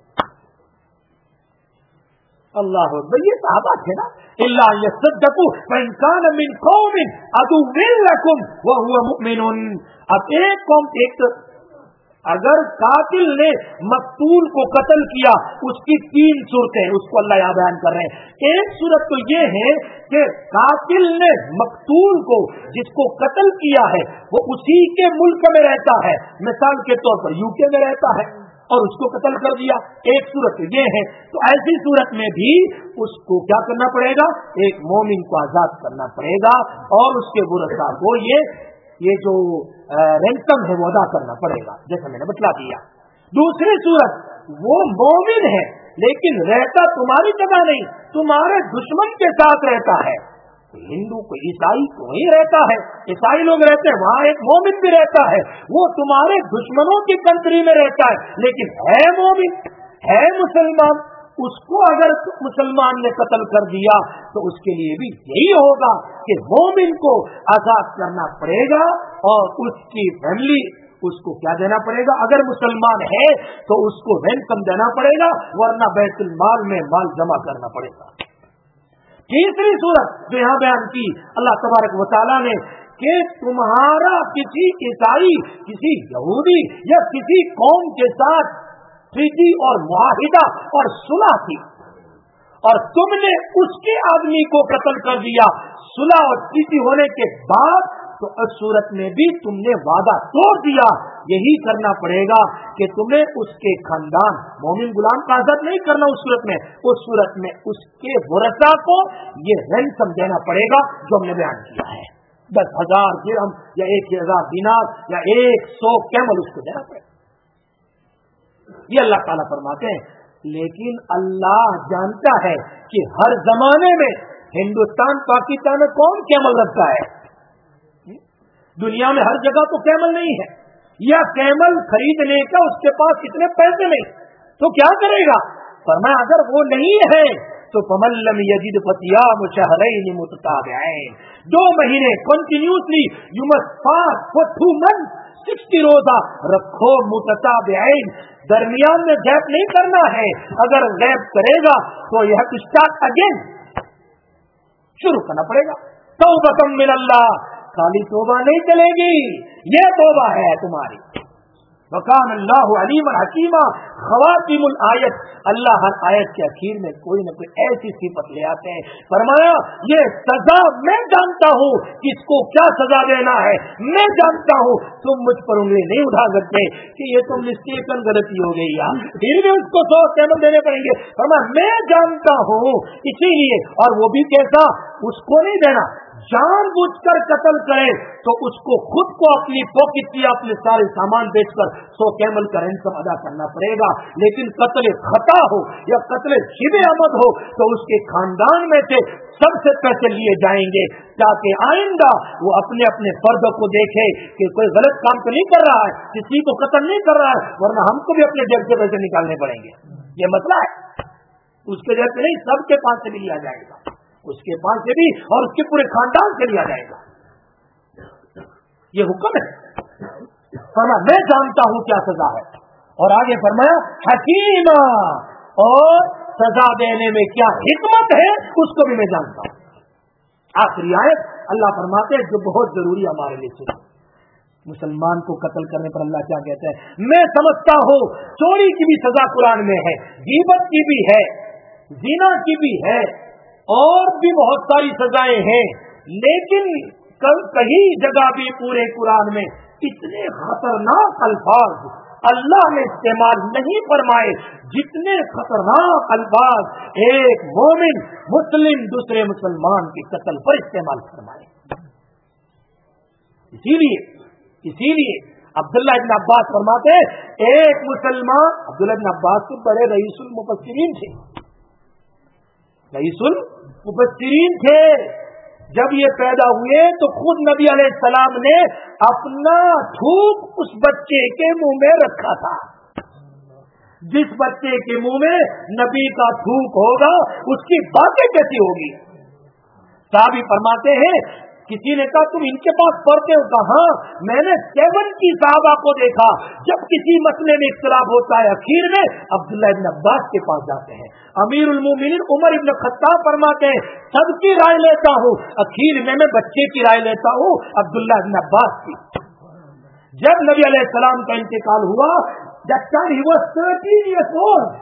اللہ اکبر, یہ صحابہ تھے نا. الا یصدقوا فان کان من قوم عدو لکم وهو مؤمن. اب ایک قوم, ایک اگر قاتل نے مقتول کو قتل کیا, اس کی تین صورتیں اس کو اللہ یہاں بیان کر رہے ہیں. ایک صورت تو یہ ہے کہ قاتل نے مقتول کو جس کو قتل کیا ہے وہ اسی کے ملک میں رہتا ہے, مثال کے طور پر یو کے میں رہتا ہے اور اس کو قتل کر دیا. ایک صورت یہ ہے. تو ایسی صورت میں بھی اس کو کیا کرنا پڑے گا, ایک مومن کو آزاد کرنا پڑے گا اور اس کے ورثاء کو یہ یہ جو رینسم ہے وہ ادا کرنا پڑے گا, جیسا میں نے بتلا دیا. دوسری صورت, وہ مومن ہے لیکن رہتا تمہاری جگہ نہیں, تمہارے دشمن کے ساتھ رہتا ہے. ہندو کو عیسائی کو ہی رہتا ہے, عیسائی لوگ رہتے ہیں, وہاں ایک مومن بھی رہتا ہے, وہ تمہارے دشمنوں کی کنٹری میں رہتا ہے لیکن ہے مومن, ہے مسلمان. اس کو اگر مسلمان نے قتل کر دیا تو اس کے لیے بھی یہی ہوگا کہ مومن کو آزاد کرنا پڑے گا اور اس کی فیملی اس کو کیا دینا پڑے گا, اگر مسلمان ہے تو اس کو رینسم دینا پڑے گا, ورنہ بیت المال میں مال جمع کرنا پڑے گا. تیسری صورت جو یہاں بیان کی اللہ تبارک و تعالیٰ نے کہ تمہارا کسی عیسائی, کسی یہودی یا کسی قوم کے ساتھ ٹریٹی اور معاہدہ اور صلح تھی اور تم نے اس کے آدمی کو قتل کر دیا صلح اور ٹریٹی ہونے کے بعد, تو اس صورت میں بھی تم نے وعدہ توڑ دیا. یہی کرنا پڑے گا کہ تمہیں اس کے خاندان مومن غلام کا آزاد نہیں کرنا. اس صورت میں اس صورت میں اس کے ورثاء کو یہ رینسم دینا پڑے گا جو ہم نے بیان کیا ہے, دس ہزار درہم یا ایک ہزار دینار یا ایک سو کیمل اس کو دینا پڑے گا. یہ اللہ تعالیٰ فرماتے ہیں. لیکن اللہ جانتا ہے کہ ہر زمانے میں ہندوستان پاکستان میں کون کیمل رکھتا ہے. دنیا میں ہر جگہ تو کیمل نہیں ہے, یا کیمل خریدنے کا اس کے پاس اتنے پیسے نہیں, تو کیا کرے گا. فرمایا اگر وہ نہیں ہے تو فمن لم یجد فصیام شہرین متتابعین, دو مہینے continuously you must fast for two month, sixty روزہ رکھو متتابعین, درمیان میں گیپ نہیں کرنا ہے. اگر گیپ کرے گا تو یہ اسٹارٹ اگین, شروع کرنا پڑے گا. توبۃ من اللہ, خالی توبہ نہیں چلے گی, یہ توبہ ہے تمہاری. वकान अल्लाह अलीमन हकीमा। खवातिमुल आयत, अल्लाह हर आयत के आखिर में कोई न कोई ऐसी सिफत ले आते हैं। फरमाया ये सजा मैं जानता हूँ, किसको क्या सजा देना है मैं जानता हूँ, तुम मुझ पर उंगली नहीं उठा सकते कि ये तुम मिस्टेकन गलती हो गई यार, फिर भी उसको सौ कैमल देने पड़ेंगे। फरमाया मैं जानता हूँ, इसीलिए, और वो भी कैसा, उसको नहीं देना, जानबूझकर कत्ल करे तो उसको खुद को अपनी पॉकेट या अपने सारे सामान बेचकर सौ कैमल का रैंसम अदा करना पड़ेगा। लेकिन कत्ल खता हो या कत्ल शिबे अमद हो तो उसके खानदान में से सबसे पैसे लिए जाएंगे, ताकि आइंदा वो अपने अपने फर्द को देखे कि कोई गलत काम तो नहीं कर रहा है, किसी को कत्ल नहीं कर रहा है, वरना हमको भी अपने जेब से पैसे निकालने पड़ेंगे। ये मसला है, उसके जेब से नहीं, सबके पास से भी लिया जाएगा, उसके पास से भी और उसके पूरे खानदान से लिया जाएगा। ये हुक्म है। फरमाया मैं जानता हूं क्या सजा है, और आगे फरमाया हकीमा, और सजा देने में क्या हिकमत है उसको भी मैं जानता हूं। आखिरी आयत अल्लाह फरमाते हैं जो बहुत जरूरी हमारे लिए सुनो। मुसलमान को कत्ल करने पर अल्लाह क्या कहता है, मैं समझता हूं चोरी की भी सजा कुरान में है, गीबत की भी है, जिना की भी है, और भी बहुत सारी सजाएं हैं, लेकिन कल कहीं जगह भी पूरे कुरान में इतने खतरनाक अल्फाज अल्लाह ने इस्तेमाल नहीं फरमाए जितने खतरनाक अल्फाज एक मोमिन मुस्लिम दूसरे मुसलमान के कत्ल पर इस्तेमाल फरमाए। इसीलिए इसीलिए अब्दुल्लाह इब्न अब्बास फरमाते एक मुसलमान, अब्दुल्लाह इब्न अब्बास तो बड़े रईसुल मुफस्सिरीन थे, रईसुल मुफस्सिरीन थे। जब ये पैदा हुए तो खुद नबी अलैहिस्सलाम ने अपना थूक उस बच्चे के मुंह में रखा था। जिस बच्चे के मुंह में नबी का थूक होगा उसकी बातें कैसी होगी। साहबी फरमाते हैं किसी ने कहा तुम इनके पास पढ़ते हो, कहा मैंने सेवन की साहबा को देखा जब किसी मसले में इख्तिलाफ होता है अखीर में अब्दुल्लाह इब्न अब्बास के पास जाते हैं। अमीरुल मोमिनीन उमर इब्न खत्ताब फरमाते हैं सबकी राय लेता हूँ, अखीर में मैं बच्चे की राय लेता हूँ अब्दुल्लाह इब्न अब्बास की। जब नबी अलैहिस्सलाम का इंतकाल हुआ that time he was thirteen years old,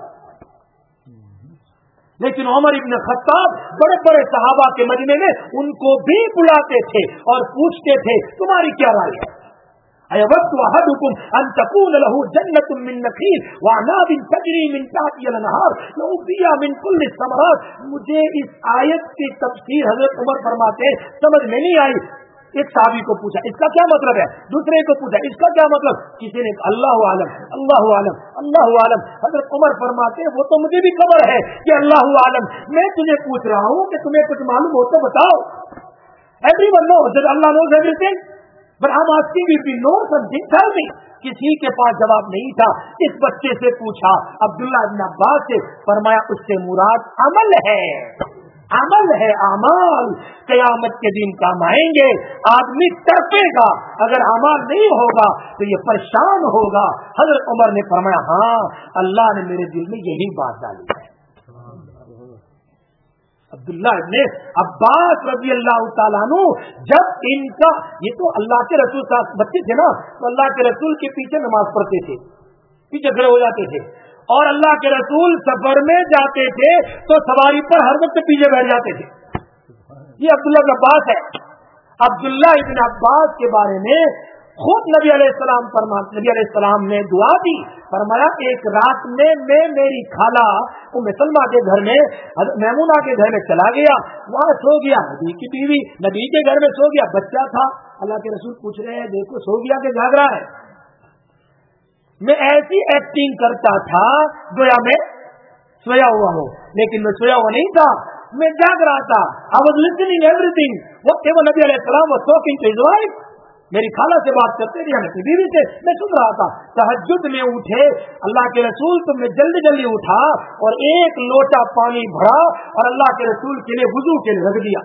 लेकिन उमर इब्न खत्ताब बड़े बड़े सहाबा के मदीने में उनको भी बुलाते थे और पूछते थे तुम्हारी क्या राय है। अयवद्दु अहदुकुम अन तकून लहू जन्नतुम मिन नखील व अनाबिन तजरी मिन तहतिहा अल-अनहार लउबिया मिन कुल्ली समरात। मुझे इस आयत की तफसीर हजरत उमर फरमाते समझ में नहीं आई। एक साहबी को पूछा इसका क्या मतलब है, दूसरे को पूछा इसका क्या मतलब, किसी ने अल्लाह आलम अल्लाह आलम अल्लाह आलम। हजरत उमर फरमाते वो तो मुझे भी खबर है कि अल्लाह आलम, मैं तुझे पूछ रहा हूँ कि तुम्हें कुछ मालूम हो तो बताओ। Everyone knows that Allah knows everything, but I am asking if you know something tell me. किसी के पास जवाब नहीं था। इस बच्चे से पूछा अब्दुल्लाह इब्न अब्बास से, फरमाया उससे मुराद अमल है, अमल है, अमाल कयामत के दिन काम आएंगे। आदमी तड़पेगा, अगर अमाल नहीं होगा तो ये परेशान होगा। हजरत उमर ने फरमाया हाँ अल्लाह ने मेरे दिल में यही बात डाली है। अब्दुल्लाह इब्न अब्बास रज़ी अल्लाह तआला अन्हु जब इनका, ये तो अल्लाह के रसूल का बच्चे थे ना, तो अल्लाह के रसूल के पीछे नमाज पढ़ते थे, पीछे खड़े हो जाते थे, और अल्लाह के रसूल सफर में जाते थे तो सवारी पर हर वक्त पीछे बैठ जाते थे। ये अब्दुल्लाह इब्न अब्बास है। अब्दुल्लाह इब्न अब्बास के बारे में खुद नबी अलैहिस्सलाम फरमा नबी अलैहिस्सलाम ने दुआ दी, फरमाया एक रात में मैं मेरी खाला उम्मे सलमा के घर में मैमुना के घर में चला गया, वहां सो गया। नबी की बीवी नबी के घर में सो गया, बच्चा था। अल्लाह के रसूल पूछ रहे हैं देखो सो गया के जाग रहा है। मैं ऐसी एक्टिंग करता था गोया मैं सोया हुआ हूँ, लेकिन मैं सोया हुआ नहीं था, मैं जाग रहा था। I was listening everything whatever नबी अलैहिस्सलाम was talking to his wife. मेरी खाला से बात करते थे, मेरी बीवी से मैं सुन रहा था। तहज्जुद में उठे अल्लाह के रसूल तो मैं जल्दी जल्दी उठा और एक लोटा पानी भरा और अल्लाह के रसूल के लिए वुजू के लिए रख दिया,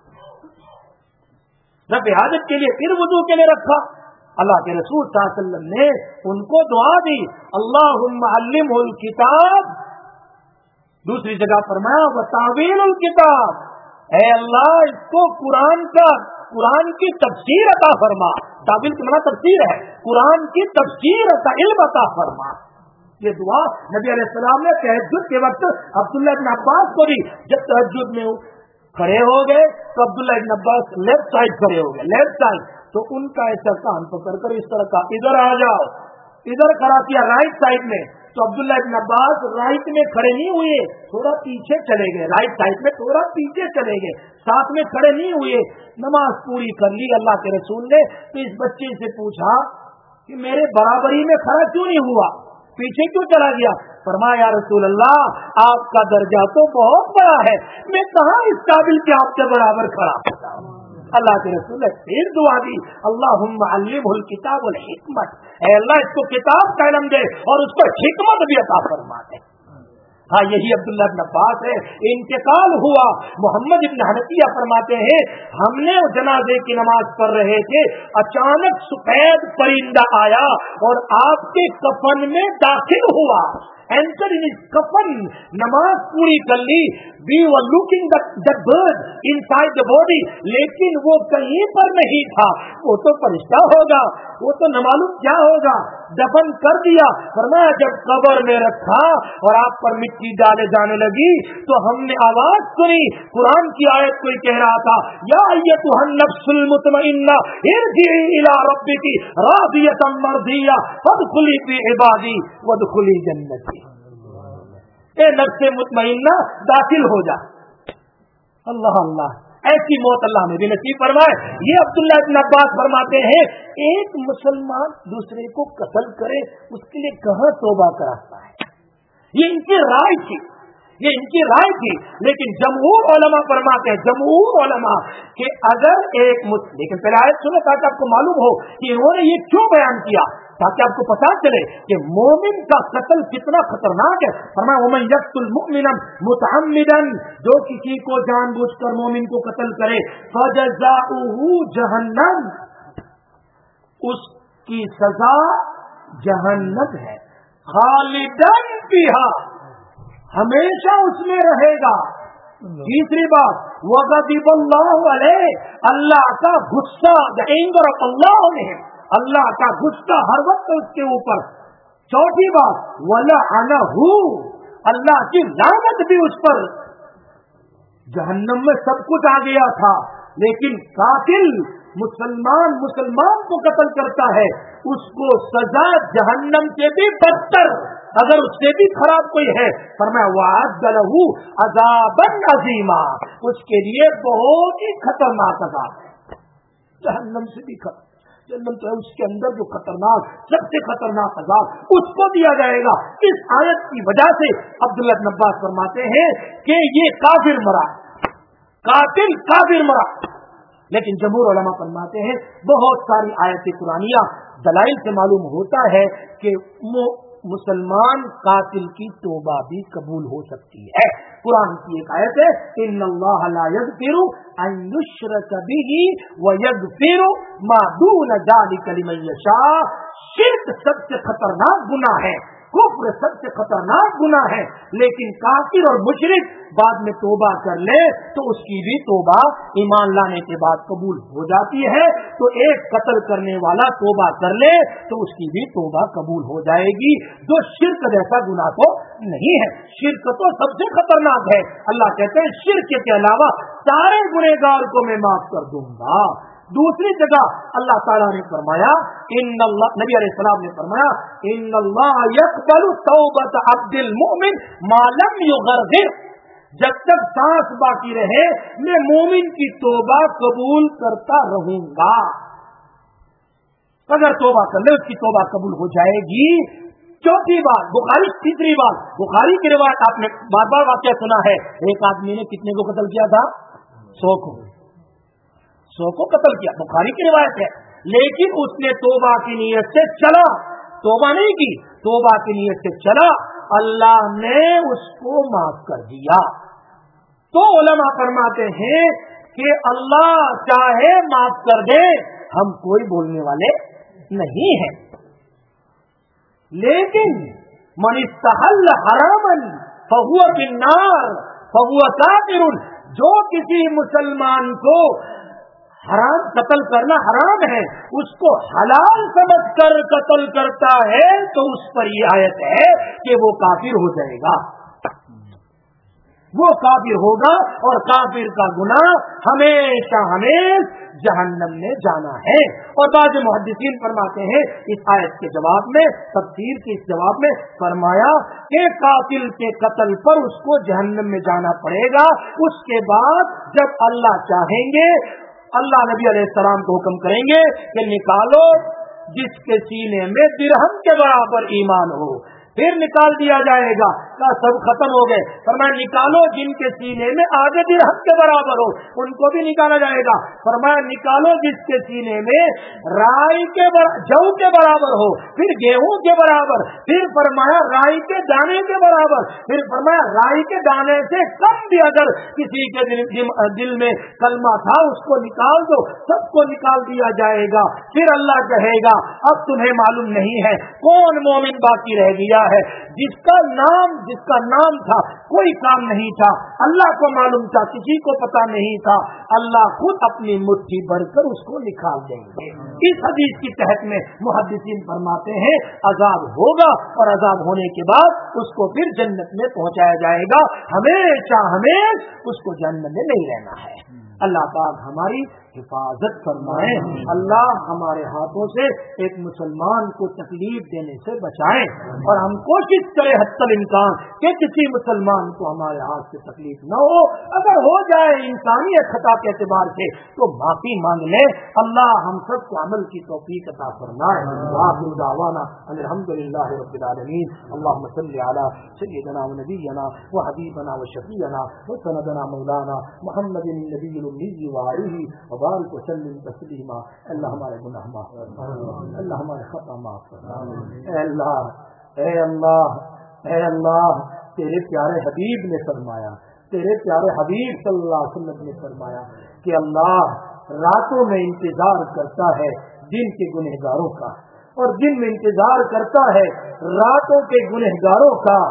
रफ़े हाजत के लिए फिर वुजू के लिए रखा। अल्लाह के रसूल सल्लल्लाहु अलैहि वसल्लम ने उनको दुआ दी अल्लाहुम्मा अल्लिमहुल किताब, दूसरी जगह फरमाया व तावीलुल किताब, ऐ अल्लाह इसको कुरान का कुरान की तफसीर अता फरमा, तावील के माना तफसीर है, कुरान की तफसीर का इल्म अता फरमा। ये दुआ नबी अलैहिस्सलाम ने तहज्जुद के वक्त अब्दुल्लाह इब्न अब्बास को दी। जब तहज्जुद में खड़े हो गए तो Abdullah ibn Abbas left side खड़े हो गए, लेफ्ट साइड, तो उनका ऐसा कान पकड़ कर इस तरह का इधर आ जाओ, इधर खड़ा किया राइट साइड में, तो अब्दुल्लाह इब्न अब्बास राइट में खड़े नहीं हुए, थोड़ा पीछे चले गए, राइट साइड में थोड़ा पीछे चले गए, साथ में खड़े नहीं हुए। नमाज पूरी कर ली अल्लाह के रसूल ने, तो इस बच्चे से पूछा कि मेरे बराबरी में खड़ा क्यों नहीं हुआ, पीछे क्यों चला गया? फरमाया या रसूल अल्लाह, आपका दर्जा तो बहुत बड़ा है, मैं कहाँ इस काबिल के आपके बराबर खड़ा होता हूँ। अल्लाह के रसूल ने फिर दुआ दी, अल्लाहुम्मा अल्लिमहुल किताब वल हिकमत, ऐ अल्लाह इसको किताब का इल्म दे और उसको हिकमत भी अता फरमा दे। हाँ, यही अब्दुल्लाह इब्न अब्बास है। इंतकाल हुआ, मोहम्मद इब्न हनफिया फरमाते हैं हमने जनाजे की नमाज पढ़ रहे थे, अचानक सफेद परिंदा आया और आपके कफन में दाखिल हुआ, एंटर इन कफन, नमाज पूरी कर ली, we were looking the bird inside the body, लेकिन वो कहीं पर नहीं था, वो तो फरिश्ता होगा, वो तो न मालूम क्या होगा, दफन कर दिया। फरमाया जब कब्र में रखा और आप पर मिट्टी डाले जाने लगी तो हमने आवाज सुनी, कुरान की आयत कोई कह रहा था, या अय्यतुहन नफ्सुल मुतमइन्ना इरजिई इला रब्बिकी रादियतम मर्दिया फदखुली फी इबादी वदखुली जन्नती। ए नफ्से मुतमइन्ना दाखिल हो जा। अल्लाह अल्लाह, ऐसी मौत अल्लाह ने भी नसीब फरमाए। ये अब्दुल्लाह इब्न अब्बास फरमाते हैं एक मुसलमान दूसरे को कत्ल करे उसके लिए कहाँ तौबा का रास्ता है। ये इनकी राय थी, ये इनकी राय थी, लेकिन जमहूर उलमा फरमाते हैं, जमहूर उलमा कि अगर एक मुस्लिम, लेकिन पहले आयत सुनो ताकि आपको मालूम हो कि इन्होंने ये क्यों बयान किया, ताकि आपको पता चले कि मोमिन का कत्ल कितना खतरनाक है। फरमाया वमन यक़्तुल मुअमिना मुतअम्मिदन, जो किसी को जानबूझकर मोमिन को कत्ल करे, फजज़ाउहु जहन्नम, उसकी सजा जहन्नम है, खालिदन फीहा, हमेशा उसमें रहेगा। तीसरी बात, वग़ज़िबल्लाहु अलैहि, अल्लाह का गुस्सा, द एंगर ऑफ अल्लाह है, अल्लाह का गुस्सा हर वक्त उसके ऊपर। चौथी बात, वलअनहु, अल्लाह की लानत भी उस पर। जहन्नम में सब कुछ आ गया था, लेकिन कातिल मुसलमान मुसलमान को कत्ल करता है, उसको सजा जहन्नम से भी बदतर, अगर उससे भी खराब कोई है, फरमाया वअद्द लहू अज़ाबन अज़ीमा, उसके लिए बहुत ही खतरनाक अज़ाब है, जहन्नम से भी खतरनाक। जन्नत तो है, उसके अंदर जो खतरनाक, सबसे खतरनाक अज़ाब उसको दिया जाएगा। इस आयत की वजह से अब्दुल्लाह इब्न अब्बास फरमाते हैं कि ये काफिर मरा, कातिल काफिर मरा। लेकिन जमहूर उलमा फरमाते हैं बहुत सारी आयतें कुरानिया दलाइल से मालूम होता है कि मुसलमान कातिल की तौबा भी कबूल हो सकती है। कुरान की एक आयत है, इन्नल्लाह ला यग़फिरु अन युश्रक बिही व यग़फिरु मा दून ज़ालिका लिमन यशा। शिर्क सबसे खतरनाक गुनाह है, कुफ्र सबसे खतरनाक गुनाह है, लेकिन काफिर और मुशरिक बाद में तौबा कर ले तो उसकी भी तौबा ईमान लाने के बाद कबूल हो जाती है। तो एक कत्ल करने वाला तौबा कर ले तो उसकी भी तौबा कबूल हो जाएगी, जो शिर्क जैसा गुनाह तो नहीं है। शिर्क तो सबसे खतरनाक है। अल्लाह कहते हैं शिर्क के अलावा सारे गुनहगार को मैं माफ कर दूंगा। दूसरी जगह अल्लाह ताला ने फरमाया, इन्नल्लाह, नबी अलैहिस्सलाम ने फरमाया, इन्नल्लाह यक़बलु तौबत अब्दिल मुमिन मा लम युग़रग़िर, जब तक सांस बाकी रहे मैं मोमिन की तौबा कबूल करता रहूंगा। अगर तौबा कर ले उसकी तौबा कबूल हो जाएगी। चौथी बात, बुखारी, तीसरी बात, बुखारी की रिवायत आपने बार बार वाक़या सुना है, एक आदमी ने कितने को कत्ल किया था? सौ को, सौ को कत्ल किया, बुखारी की रिवायत है। लेकिन उसने तौबा की नीयत से चला, तौबा नहीं की, तौबा की नीयत से चला, अल्लाह ने उसको माफ कर दिया। तो उलमा फरमाते हैं कि अल्लाह चाहे माफ कर दे, हम कोई बोलने वाले नहीं हैं। लेकिन मन इस्तहल्ल हरामन फहुवा बिन्नार फहुवा काफिरुन, जो किसी मुसलमान को حرام قتل کرنا حرام ہے، اس کو حلال سمجھ کر قتل کرتا ہے تو اس پر یہ آیت ہے کہ وہ کافر ہو جائے گا، وہ کافر ہوگا اور کافر کا گناہ ہمیشہ ہمیشہ جہنم میں جانا ہے۔ اور بعض محدثین فرماتے ہیں اس آیت کے جواب میں، تفسیر کے اس جواب میں فرمایا کہ قاتل کے قتل پر اس کو جہنم میں جانا پڑے گا، اس کے بعد جب اللہ چاہیں گے، اللہ نبی علیہ السلام کو حکم کریں گے کہ نکالو جس کے سینے میں درہم کے برابر ایمان ہو، پھر نکال دیا جائے گا، سب ختم ہو گئے، فرمایا نکالو جن کے سینے میں آگے درہم کے برابر ہو، ان کو بھی نکالا جائے گا، فرمایا نکالو جس کے سینے میں رائی کے جو کے برابر ہو، پھر گیہوں کے برابر، پھر فرمایا رائی کے دانے کے برابر، پھر فرمایا رائی کے دانے سے کم بھی اگر کسی کے دل, دل میں کلمہ تھا اس کو نکال دو، سب کو نکال دیا جائے گا۔ پھر اللہ کہے گا اب تمہیں معلوم نہیں ہے کون مومن باقی رہ گیا ہے، جس کا نام جس کا نام تھا کوئی کام نہیں تھا، اللہ کو معلوم تھا کسی کو پتا نہیں تھا، اللہ خود اپنی مٹھی بھر کر اس کو نکال دیں گے۔ اس حدیث کی تحت میں محدثین فرماتے ہیں عذاب ہوگا اور عذاب ہونے کے بعد اس کو پھر جنت میں پہنچایا جائے گا، ہمیشہ ہمیشہ اس کو جنت میں نہیں رہنا ہے۔ اللہ پاک ہماری حفاظت فرمائے، اللہ ہمارے ہاتھوں سے ایک مسلمان کو تکلیف دینے سے بچائیں، اور ہم کوشش کریں حتی الامکان کہ کسی مسلمان کو ہمارے ہاتھ سے تکلیف نہ ہو، اگر ہو جائے انسانی خطا کے اعتبار سے تو معافی مانگ لیں، اللہ ہم سب کو عمل کی توفیق عطا فرمائے۔ وآخر دعوانا ان الحمد للہ رب العالمین، اللهم صل علی سیدنا و نبینا و حبیبنا و شفیعنا و سندنا مولانا محمد النبی الأمی وآلہ وبارک وسلم تسلیما۔ اللہ ہمارے گناہ معاف فرما، اللہ ہمارے خطا معاف فرما، اے اللہ اے اللہ اے اللہ تیرے پیارے حبیب نے فرمایا، تیرے پیارے حبیب صلی اللہ علیہ وسلم نے فرمایا کہ اللہ راتوں میں انتظار کرتا ہے دن کے گنہگاروں کا، اور دن میں انتظار کرتا ہے راتوں کے گنہگاروں کا،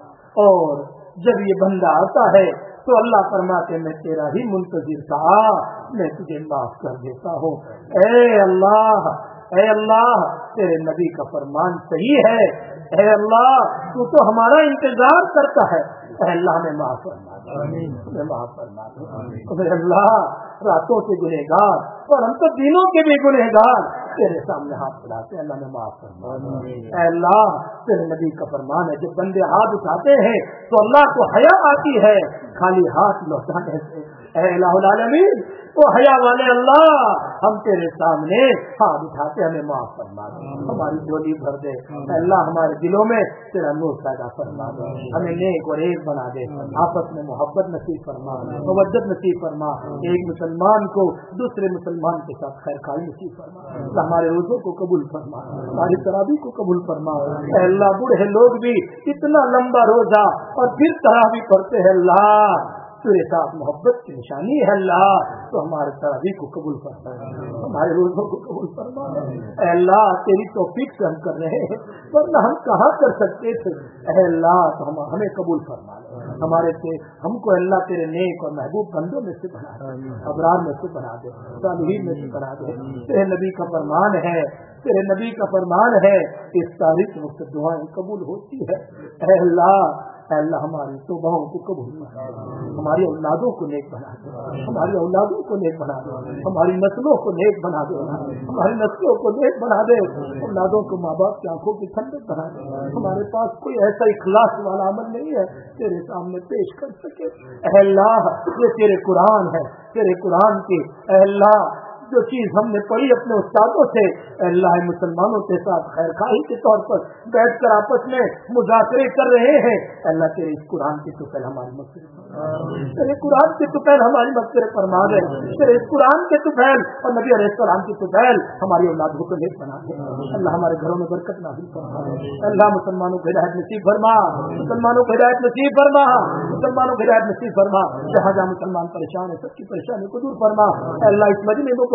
اور جب یہ بندہ آتا ہے تو اللہ فرماتے میں تیرا ہی منتظر تھا، میں تجھے معاف کر دیتا ہوں۔ اے اللہ اے اللہ تیرے نبی کا فرمان صحیح ہے، اے اللہ تو تو ہمارا انتظار کرتا ہے، اے اللہ ہمیں معاف فرما دے، ہمیں معاف فرما دے، اے اللہ راتوں کے گنہگار اور ہم تو دنوں کے بھی گنہگار تیرے سامنے ہاتھ بڑھاتے ہیں، اللہ نے معاف فرما دے۔ اے اللہ تیرے نبی کا فرمان ہے جب بندے ہاتھ اٹھاتے ہیں تو اللہ کو حیا آتی ہے خالی ہاتھ لوٹانے سے، اے الہ العالمین وہ حیا والے اللہ ہم تیرے سامنے ہاتھ اٹھاتے ہمیں معاف فرما دے، ہماری جھولی بھر دے، اے اللہ ہمارے دلوں میں تیرا نور پیدا فرما دے، ہمیں نیک اور ایک بنا دے، آپس میں محبت نصیب فرما، مودت نصیب فرما، ایک مسلمان کو دوسرے مسلمان کے ساتھ خیر خائی نصیب فرما، ہمارے روزوں کو قبول فرما، ہماری تراویح کو قبول فرما، اے اللہ بوڑھے لوگ بھی اتنا لمبا روزہ اور پھر تراویح پڑھتے ہیں، اللہ تیرے ساتھ محبت کی نشانی ہے، اللہ تو ہمارے تراویح کو قبول فرما، ہمارے روزوں کو قبول فرما، اے اللہ تیری توفیق سے ہم کر رہے ہیں ورنہ ہم کہاں کر سکتے تھے، اے اللہ تو ہم ہمیں قبول فرما، ہمارے سے ہم کو اللہ تیرے نیک اور محبوب بندوں میں سے بنا دے، ابرار میں سے بنا دے، صالحین میں سے بنا دے، تیرے نبی کا فرمان ہے تیرے نبی کا فرمان ہے اس تاریخ میں سے دعائیں قبول ہوتی ہے، اے اللہ اے اللہ ہماری توبہوں کو قبول فرما، ہماری اولادوں کو نیک بنا دے، ہماری اولادوں کو نیک بنا دے، ہماری نسلوں کو نیک بنا دے، ہماری نسلوں کو نیک بنا دے، اولادوں کو ماں باپ کی آنکھوں کی ٹھنڈک بنا دے، ہمارے پاس کوئی ایسا اخلاص والا عمل نہیں ہے تیرے سامنے پیش کر سکے، اے اللہ یہ تیرے قرآن ہے، تیرے قرآن کی اے اللہ جو چیز ہم نے پڑھی اپنے استادوں سے، اللہ مسلمانوں کے ساتھ خیر خواہی کے طور پر بیٹھ کر آپس میں مذاکرے کر رہے ہیں، اللہ تیرے اس قرآن کی تو پہل ہماری مغفرت فرما، تیرے قرآن کی تو پہل ہماری مغفرت فرما دے، تیرے اس قرآن کے تو پہل اور نبی علیہ السلام کی تو پہل ہماری اولادوں کو نیک بنا دے، اللہ ہمارے گھروں میں برکت نازل فرما دے، اللہ مسلمانوں کو ہدایت نصیب فرما، مسلمانوں کو ہدایت نصیب فرما، مسلمانوں کو ہدایت نصیب فرما، جہاں جہاں مسلمان پریشان ہے سب کی پریشانی کو دور فرما، اللہ اس مجمع کو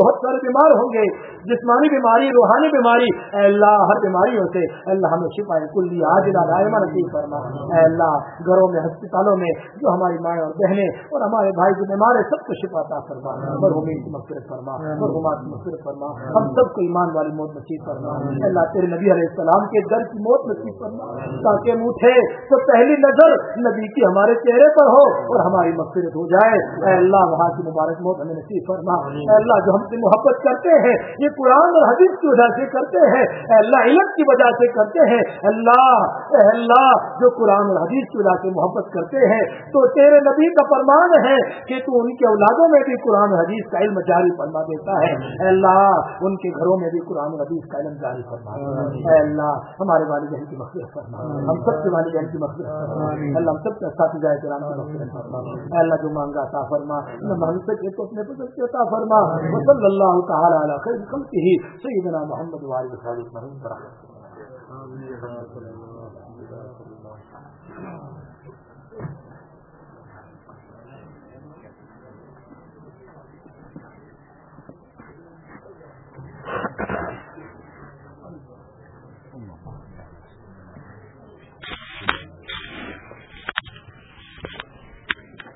بہت سارے بیمار ہوں گے، جسمانی بیماری، روحانی بیماری، اے اللہ ہر بیماریوں سے اے اللہ ہمیں شفا کلی عاجلہ دائمہ نصیب فرما۔ اے اللہ گھروں میں، ہسپتالوں میں جو ہماری مائیں اور بہنیں اور ہمارے بھائی جو بیمار ہے سب کو شفا عطا فرما، مرحومین کی مغفرت فرما، مرحومات کی مغفرت فرما، ہم سب کو ایمان والی موت نصیب فرما۔ اے اللہ تیرے نبی علیہ السلام کے در کی موت نصیب فرما، تاکہ ہم اٹھے تو پہلی نظر نبی کی ہمارے چہرے پر ہو اور ہماری مغفرت ہو جائے۔ اے اللہ وہاں کی مبارک موت ہمیں نصیب فرما۔ اے اللہ جو ہم سے محبت کرتے ہیں یہ قرآن اور حدیث کی وجہ سے کرتے ہیں، اے اللہ علم کی وجہ سے کرتے ہیں، اللہ اے اللہ جو قرآن اور حدیث کی وجہ سے محبت کرتے ہیں تو تیرے نبی کا فرمان ہے کہ تو ان کے اولادوں میں بھی قرآن اور حدیث کا علم جاری فرما دیتا ہے۔ اے اللہ ان کے گھروں میں بھی قرآن اور حدیث کا علم جاری فرما۔ اے اللہ ہمارے والدین کی مغفرت فرما، ہم سب کے والدین کی مغفرت فرما، اللہ ہم سب کے اساتذہ کرام کی مغفرت فرما۔ اے اللہ جو مانگا عطا فرما، ہم سے کہ تو اپنے فضل سے عطا فرما۔ وصلی اللہ تعالی علی خیر خلقہ سیدنا محمد وعلی آلہ وصحبہ۔